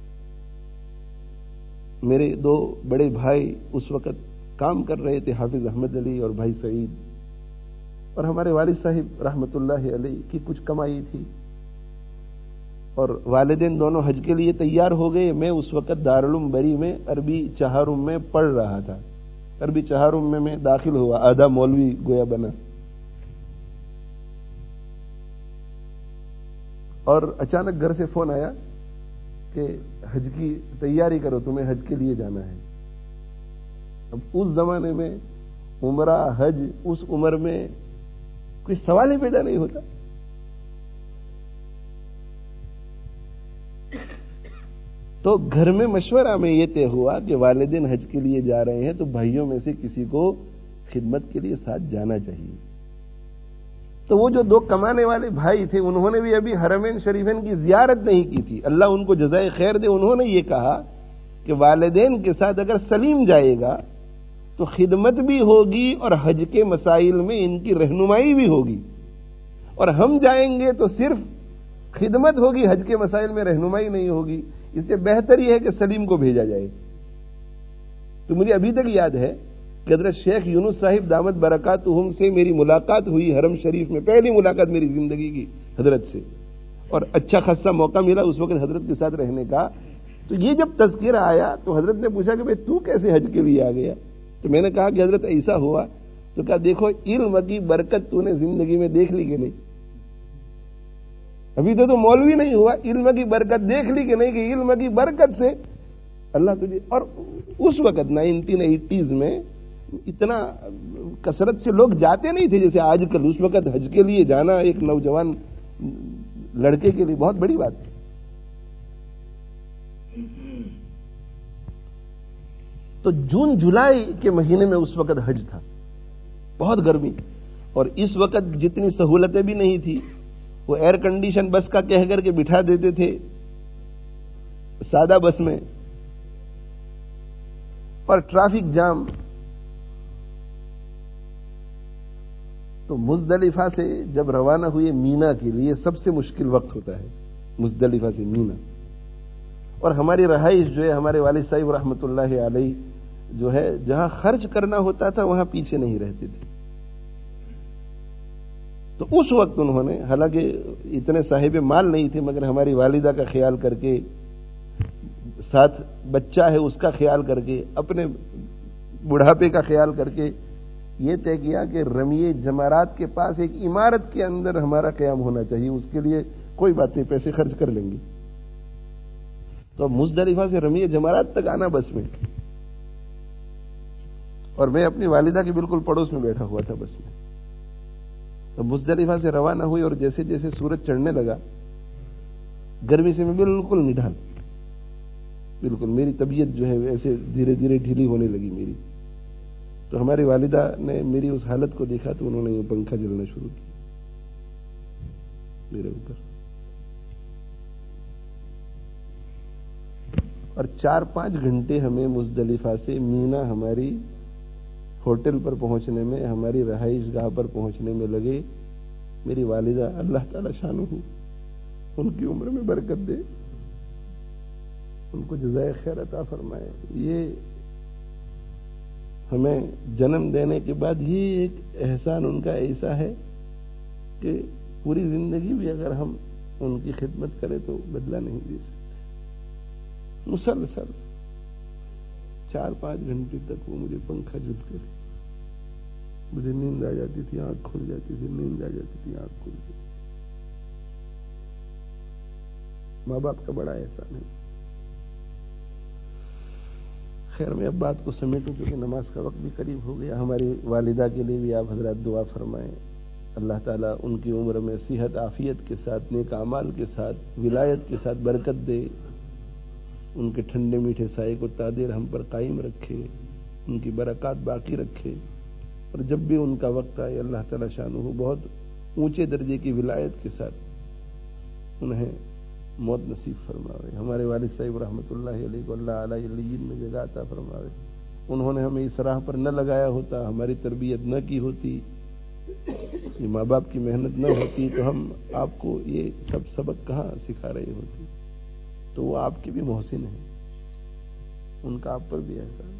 میرے 2 بڑے بھائی اس وقت کام کر رہے تھے، حافظ احمد علی اور بھائی سعید، اور ہمارے والد صاحب رحمت اللہ علیہ کی کچھ کمائی تھی، اور والدین دونوں حج کے لیے تیار ہو گئے۔ میں اس وقت دارالعلوم بری میں عربی چہارم میں پڑھ رہا تھا، عربی چہارم میں داخل ہوا، آدھا مولوی گویا بنا، اور اچانک گھر سے فون آیا کہ حج کی تیاری کرو، تمہیں حج کے لیے جانا ہے۔ اب اس زمانے میں عمرہ حج اس عمر میں کوئی سوال ہی پیدا نہیں ہوتا، تو گھر میں مشورہ میں یہ طے ہوا کہ والدین حج کے لیے جا رہے ہیں تو بھائیوں میں سے کسی کو خدمت کے لیے ساتھ جانا چاہیے۔ تو وہ جو 2 کمانے والے بھائی تھے انہوں نے بھی ابھی حرمین شریفین کی زیارت نہیں کی تھی، اللہ ان کو جزائے خیر دے، انہوں نے یہ کہا کہ والدین کے ساتھ اگر سلیم جائے گا تو خدمت بھی ہوگی اور حج کے مسائل میں ان کی رہنمائی بھی ہوگی، اور ہم جائیں گے تو صرف خدمت ہوگی، حج کے مسائل میں رہنمائی نہیں ہوگی، اس سے بہتر یہ ہے کہ سلیم کو بھیجا جائے۔ تو مجھے ابھی تک یاد ہے کہ حضرت شیخ یونس صاحب دامت برکاتہم سے میری ملاقات ہوئی حرم شریف میں، پہلی ملاقات میری زندگی کی حضرت سے، اور اچھا خاصا موقع ملا اس وقت حضرت کے ساتھ رہنے کا۔ تو یہ جب تذکرہ آیا تو حضرت نے پوچھا کہ بھئی تو کیسے حج کے لیے آ گیا؟ تو میں نے کہا کہ حضرت ایسا ہوا، تو کہا دیکھو علم کی برکت تو نے زندگی میں دیکھ لی کہ نہیں؟ ابھی تو مولوی نہیں ہوا، علم کی برکت دیکھ لی کہ نہیں؟ کہ علم کی برکت سے اللہ تجھے، اور اس وقت 1980s میں اتنا کثرت سے لوگ جاتے نہیں تھے جیسے آج کل. اس وقت حج کے لیے جانا ایک نوجوان لڑکے کے لیے بہت بڑی بات تھی. تو جون جولائی کے مہینے میں اس وقت حج تھا, بہت گرمی, اور اس وقت جتنی سہولتیں بھی نہیں تھی. وہ ایئر کنڈیشن بس کا کہہ کر کے بٹھا دیتے تھے سادہ بس میں, اور ٹریفک جام. تو مزدلفہ سے جب روانہ ہوئے مینا کے لیے, سب سے مشکل وقت ہوتا ہے مزدلفہ سے مینا. اور ہماری رہائش جو ہے, ہمارے والد صاحب رحمۃ اللہ علیہ جو ہے, جہاں خرچ کرنا ہوتا تھا وہاں پیچھے نہیں رہتے تھے. تو اس وقت انہوں نے, حالانکہ اتنے صاحب مال نہیں تھے, مگر ہماری والدہ کا خیال کر کے, ساتھ بچہ ہے اس کا خیال کر کے, اپنے بڑھاپے کا خیال کر کے یہ طے کیا کہ رمی جمارات کے پاس ایک عمارت کے اندر ہمارا قیام ہونا چاہیے. اس کے لیے کوئی بات نہیں, پیسے خرچ کر لیں گے. تو مزدلفہ سے رمی جمارات تک آنا بس میں, اور میں اپنی والدہ کے بالکل پڑوس میں بیٹھا ہوا تھا بس میں. تو مزدلفہ سے روانہ ہوئی, اور جیسے جیسے سورج چڑھنے لگا, گرمی سے میں بالکل نڈھال, بالکل میری طبیعت جو ہے ایسے دھیرے دھیرے ڈھیلی ہونے لگی میری. تو ہماری والدہ نے میری اس حالت کو دیکھا تو انہوں نے یہ پنکھا جلنا شروع کیا میرے اوپر, اور 4-5 گھنٹے ہمیں مزدلفہ سے مینا ہماری ہوٹل پر پہنچنے میں, ہماری رہائش گاہ پر پہنچنے میں لگے. میری والدہ, اللہ تعالی شانہ ان کی عمر میں برکت دے, ان کو جزائے خیر عطا فرمائے, یہ ہمیں جنم دینے کے بعد یہ ایک احسان ان کا ایسا ہے کہ پوری زندگی بھی اگر ہم ان کی خدمت کریں تو بدلہ نہیں دے سکتے. مسلسل 4-5 گھنٹے تک وہ مجھے پنکھا جھلتے رہے. مجھے نیند آ جاتی تھی, آنکھ کھل جاتی تھی, نیند آ جاتی تھی, آنکھ کھل جاتی تھی. ماں باپ کا بڑا احسان ہے. خیر میں اب بات کو سمیٹوں کیونکہ نماز کا وقت بھی قریب ہو گیا. ہماری والدہ کے لیے بھی آپ حضرات دعا فرمائیں, اللہ تعالیٰ ان کی عمر میں صحت عافیت کے ساتھ, نیک اعمال کے ساتھ, ولایت کے ساتھ برکت دے. ان کے ٹھنڈے میٹھے سائے کو تا دیر ہم پر قائم رکھے, ان کی برکات باقی رکھے, اور جب بھی ان کا وقت آئے اللہ تعالیٰ شانہ بہت اونچے درجے کی ولایت کے ساتھ انہیں موت نصیب فرماوے. ہمارے والد صاحب رحمۃ اللہ علیہ کو اللہ اعلیٰ علیین میں جگہ عطا فرماوے. انہوں نے ہمیں اس راہ پر نہ لگایا ہوتا, ہماری تربیت نہ کی ہوتی, یہ ماں باپ کی محنت نہ ہوتی, تو ہم آپ کو یہ سب سبق کہاں سکھا رہے ہوتے. تو وہ آپ کے بھی محسن ہیں, ان کا آپ پر بھی احسان.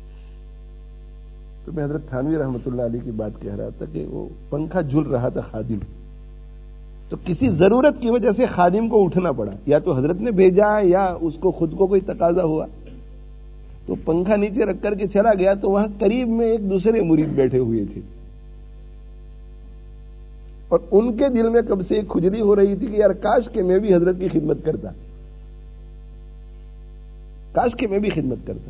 تو میں حضرت تھانوی رحمۃ اللہ علیہ کی بات کہہ رہا تھا کہ وہ پنکھا جھل رہا تھا خادم, تو کسی ضرورت کی وجہ سے خادم کو اٹھنا پڑا, یا تو حضرت نے بھیجا یا اس کو خود کو کوئی تقاضا ہوا, تو پنکھا نیچے رکھ کر کے چلا گیا. تو وہاں قریب میں ایک دوسرے مرید بیٹھے ہوئے تھے, اور ان کے دل میں کب سے ایک کھجلی ہو رہی تھی کہ یار کاش کہ میں بھی حضرت کی خدمت کرتا, کاش کہ میں بھی خدمت کرتا,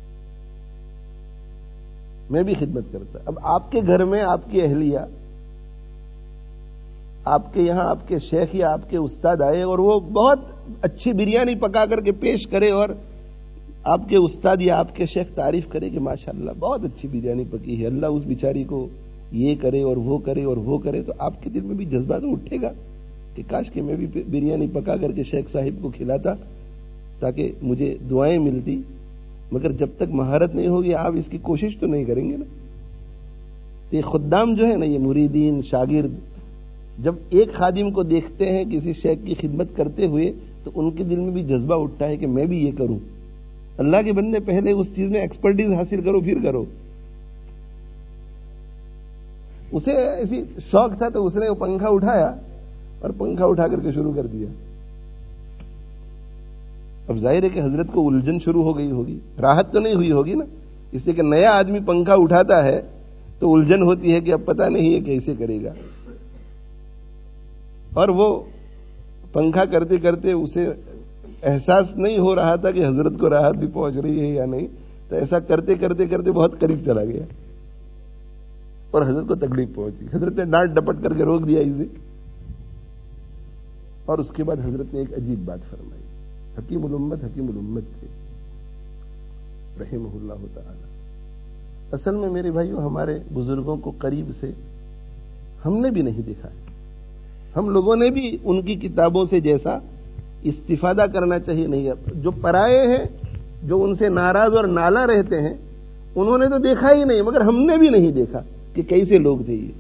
میں بھی خدمت کرتا. اب آپ کے گھر میں آپ کی اہلیہ, آپ کے یہاں آپ کے شیخ یا آپ کے استاد آئے اور وہ بہت اچھی بریانی پکا کر کے پیش کرے, اور آپ کے استاد یا آپ کے شیخ تعریف کرے کہ ماشاءاللہ بہت اچھی بریانی پکی ہے, اللہ اس بیچاری کو یہ کرے اور وہ کرے اور وہ کرے, تو آپ کے دل میں بھی جذبہ تو اٹھے گا کہ کاش کہ میں بھی بریانی پکا کر کے شیخ صاحب کو کھلاتا تاکہ مجھے دعائیں ملتی. مگر جب تک مہارت نہیں ہوگی آپ اس کی کوشش تو نہیں کریں گے نا. تو یہ خدام جو ہے نا, یہ مریدین شاگرد, جب ایک خادم کو دیکھتے ہیں کسی شیخ کی خدمت کرتے ہوئے تو ان کے دل میں بھی جذبہ اٹھتا ہے کہ میں بھی یہ کروں. اللہ کے بندے پہلے اس چیز میں ایکسپرٹیز حاصل کرو پھر کرو. اسے ایسی شوق تھا تو اس نے وہ پنکھا اٹھایا اور پنکھا اٹھا کر کے شروع کر دیا. اب ظاہر ہے کہ حضرت کو الجھن شروع ہو گئی ہوگی, راحت تو نہیں ہوئی ہوگی نا, اس لیے کہ نیا آدمی پنکھا اٹھاتا ہے تو الجھن ہوتی ہے کہ اب پتہ نہیں ہے کیسے کرے گا. اور وہ پنکھا کرتے کرتے اسے احساس نہیں ہو رہا تھا کہ حضرت کو راحت بھی پہنچ رہی ہے یا نہیں, تو ایسا کرتے کرتے کرتے بہت قریب چلا گیا. اور حضرت کو تکلیف پہنچی. حضرت نے ڈانٹ ڈپٹ کر کے روک دیا اسے. اور اس کے بعد حضرت نے ایک عجیب بات فرمائی. حکیم الامت تھے رحمہ اللہ تعالی. اصل میں میرے بھائیو ہمارے بزرگوں کو قریب سے ہم نے بھی نہیں دیکھا ہے. ہم لوگوں نے بھی ان کی کتابوں سے جیسا استفادہ کرنا چاہیے نہیں. جو پرائے ہیں, جو ان سے ناراض اور نالا رہتے ہیں, انہوں نے تو دیکھا ہی نہیں, مگر ہم نے بھی نہیں دیکھا کہ کیسے لوگ تھے یہ.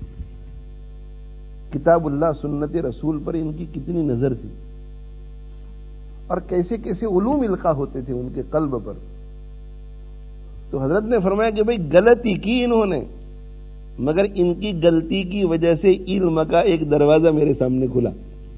کتاب اللہ سنت رسول پر ان کی کتنی نظر تھی, اور کیسے کیسے علوم القا ہوتے تھے ان کے قلب پر. تو حضرت نے فرمایا کہ بھئی غلطی کی انہوں نے, مگر ان کی غلطی کی وجہ سے علم کا ایک دروازہ میرے سامنے کھلا.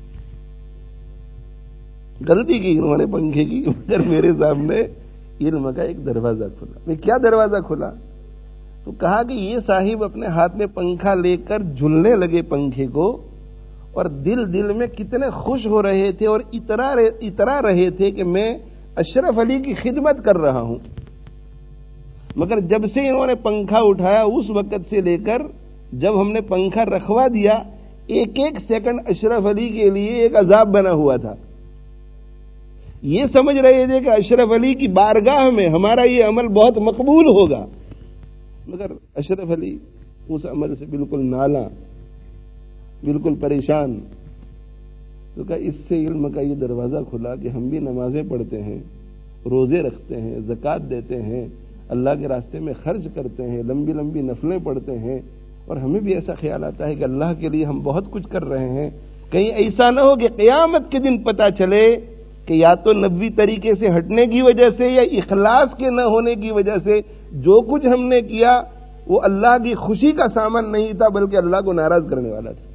غلطی کی انہوں نے پنکھے کی, مگر میرے سامنے علم کا ایک دروازہ کھلا. میں کیا دروازہ کھلا؟ تو کہا کہ یہ صاحب اپنے ہاتھ میں پنکھا لے کر جھلنے لگے پنکھے کو, اور دل میں کتنے خوش ہو رہے تھے اور اترا رہے تھے کہ میں اشرف علی کی خدمت کر رہا ہوں. مگر جب سے انہوں نے پنکھا اٹھایا اس وقت سے لے کر جب ہم نے پنکھا رکھوا دیا, ایک ایک سیکنڈ اشرف علی کے لیے ایک عذاب بنا ہوا تھا. یہ سمجھ رہے تھے کہ اشرف علی کی بارگاہ میں ہمارا یہ عمل بہت مقبول ہوگا, مگر اشرف علی اس عمل سے بالکل نالا, بالکل پریشان. تو کہا اس سے علم کا یہ دروازہ کھلا کہ ہم بھی نمازیں پڑھتے ہیں, روزے رکھتے ہیں, زکوٰۃ دیتے ہیں, اللہ کے راستے میں خرچ کرتے ہیں, لمبی لمبی نفلیں پڑھتے ہیں, اور ہمیں بھی ایسا خیال آتا ہے کہ اللہ کے لیے ہم بہت کچھ کر رہے ہیں. کہیں ایسا نہ ہو کہ قیامت کے دن پتہ چلے کہ یا تو نبوی طریقے سے ہٹنے کی وجہ سے یا اخلاص کے نہ ہونے کی وجہ سے جو کچھ ہم نے کیا وہ اللہ کی خوشی کا سامان نہیں تھا, بلکہ اللہ کو ناراض کرنے والا تھا.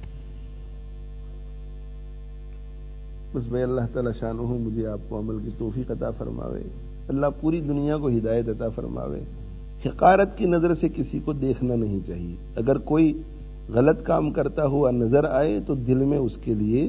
بس بھائی اللہ تعالی شانہ مجھے آپ کو عمل کی توفیق عطا فرماوے. اللہ پوری دنیا کو ہدایت عطا فرماوے. حقارت کی نظر سے کسی کو دیکھنا نہیں چاہیے. اگر کوئی غلط کام کرتا ہوا نظر آئے تو دل میں اس کے لیے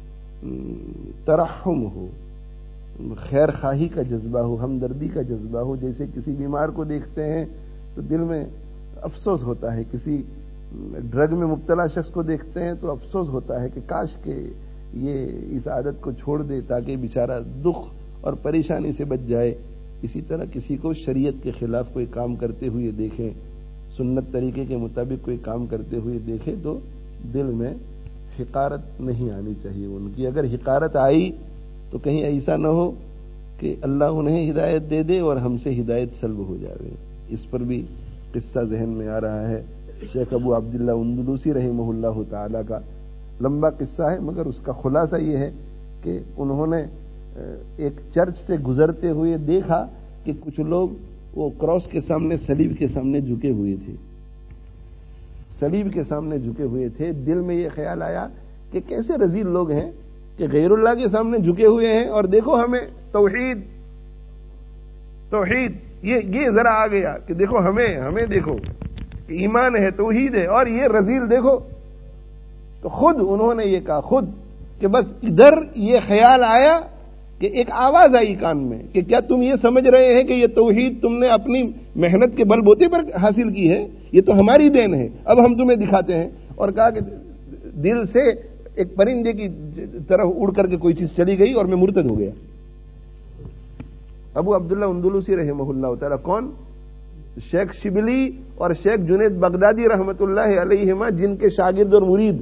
ترحم ہو, خیر خواہی کا جذبہ ہو, ہمدردی کا جذبہ ہو. جیسے کسی بیمار کو دیکھتے ہیں تو دل میں افسوس ہوتا ہے, کسی ڈرگ میں مبتلا شخص کو دیکھتے ہیں تو افسوس ہوتا ہے کہ کاش کہ یہ اس عادت کو چھوڑ دے تاکہ بیچارہ دکھ اور پریشانی سے بچ جائے. اسی طرح کسی کو شریعت کے خلاف کوئی کام کرتے ہوئے دیکھیں, سنت طریقے کے مطابق کوئی کام کرتے ہوئے دیکھیں تو دل میں حقارت نہیں آنی چاہیے ان کی. اگر حقارت آئی تو کہیں ایسا نہ ہو کہ اللہ انہیں ہدایت دے دے اور ہم سے ہدایت سلب ہو جائے. اس پر بھی قصہ ذہن میں آ رہا ہے. شیخ ابو عبداللہ اندلوسی رحمہ اللہ تعالی کا لمبا قصہ ہے, مگر اس کا خلاصہ یہ ہے کہ انہوں نے ایک چرچ سے گزرتے ہوئے دیکھا کہ کچھ لوگ وہ کراس کے سامنے, صلیب کے سامنے جھکے ہوئے تھے. صلیب کے سامنے جھکے ہوئے تھے. دل میں یہ خیال آیا کہ کیسے رذیل لوگ ہیں کہ غیر اللہ کے سامنے جھکے ہوئے ہیں, اور دیکھو ہمیں توحید یہ ذرا آ گیا کہ دیکھو ہمیں دیکھو ایمان ہے, توحید ہے, اور یہ رذیل دیکھو. تو خود انہوں نے یہ کہا خود کہ بس ادھر یہ خیال آیا کہ ایک آواز آئی کان میں کہ کیا تم یہ سمجھ رہے ہیں کہ یہ توحید تم نے اپنی محنت کے بل بوتے پر حاصل کی ہے, یہ تو ہماری دین ہے, اب ہم تمہیں دکھاتے ہیں. اور کہا کہ دل سے ایک پرندے کی طرف اڑ کر کے کوئی چیز چلی گئی اور میں مرتد ہو گیا. ابو عبداللہ اندلوسی رحمہ اللہ تعالی کون؟ شیخ شبلی اور شیخ جنید بغدادی رحمت اللہ علیہما, جن کے شاگرد اور مرید.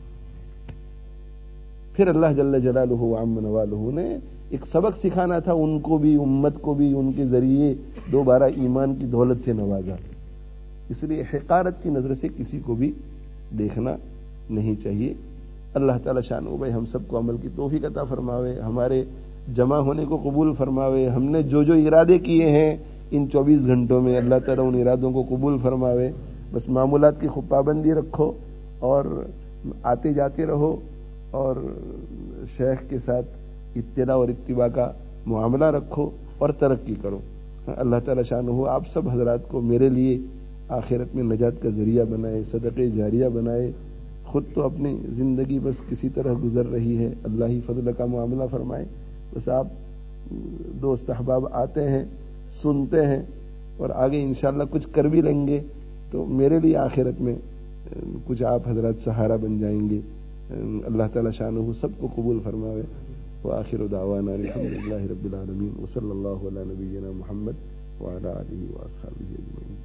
پھر اللہ جل جلالہ وعم نوالہ نے ایک سبق سکھانا تھا ان کو بھی, امت کو بھی, ان کے ذریعے دوبارہ ایمان کی دولت سے نوازا. اس لیے حقارت کی نظر سے کسی کو بھی دیکھنا نہیں چاہیے. اللہ تعالی شانہ بھائی ہم سب کو عمل کی توفیق عطا فرماوے, ہمارے جمع ہونے کو قبول فرماوے. ہم نے جو ارادے کیے ہیں ان 24 گھنٹوں میں اللہ تعالیٰ ان ارادوں کو قبول فرماوے. بس معمولات کی خوب پابندی رکھو اور آتے جاتے رہو, اور شیخ کے ساتھ اتباع اور اتباع کا معاملہ رکھو اور ترقی کرو. اللہ تعالی شانہ آپ سب حضرات کو میرے لیے آخرت میں نجات کا ذریعہ بنائے, صدقے جاریہ بنائے. خود تو اپنی زندگی بس کسی طرح گزر رہی ہے, اللہ ہی فضل کا معاملہ فرمائے. بس آپ دوست احباب آتے ہیں, سنتے ہیں, اور آگے انشاءاللہ کچھ کر بھی لیں گے. تو میرے لیے آخرت میں کچھ آپ حضرات سہارا بن جائیں گے. اللہ تعالی شانہ سب کو قبول فرماوے. وآخر دعوانا الحمدللہ رب العالمین وصلی اللہ علی نبینا محمد وعلی آلہ واصحابہ اجمعین.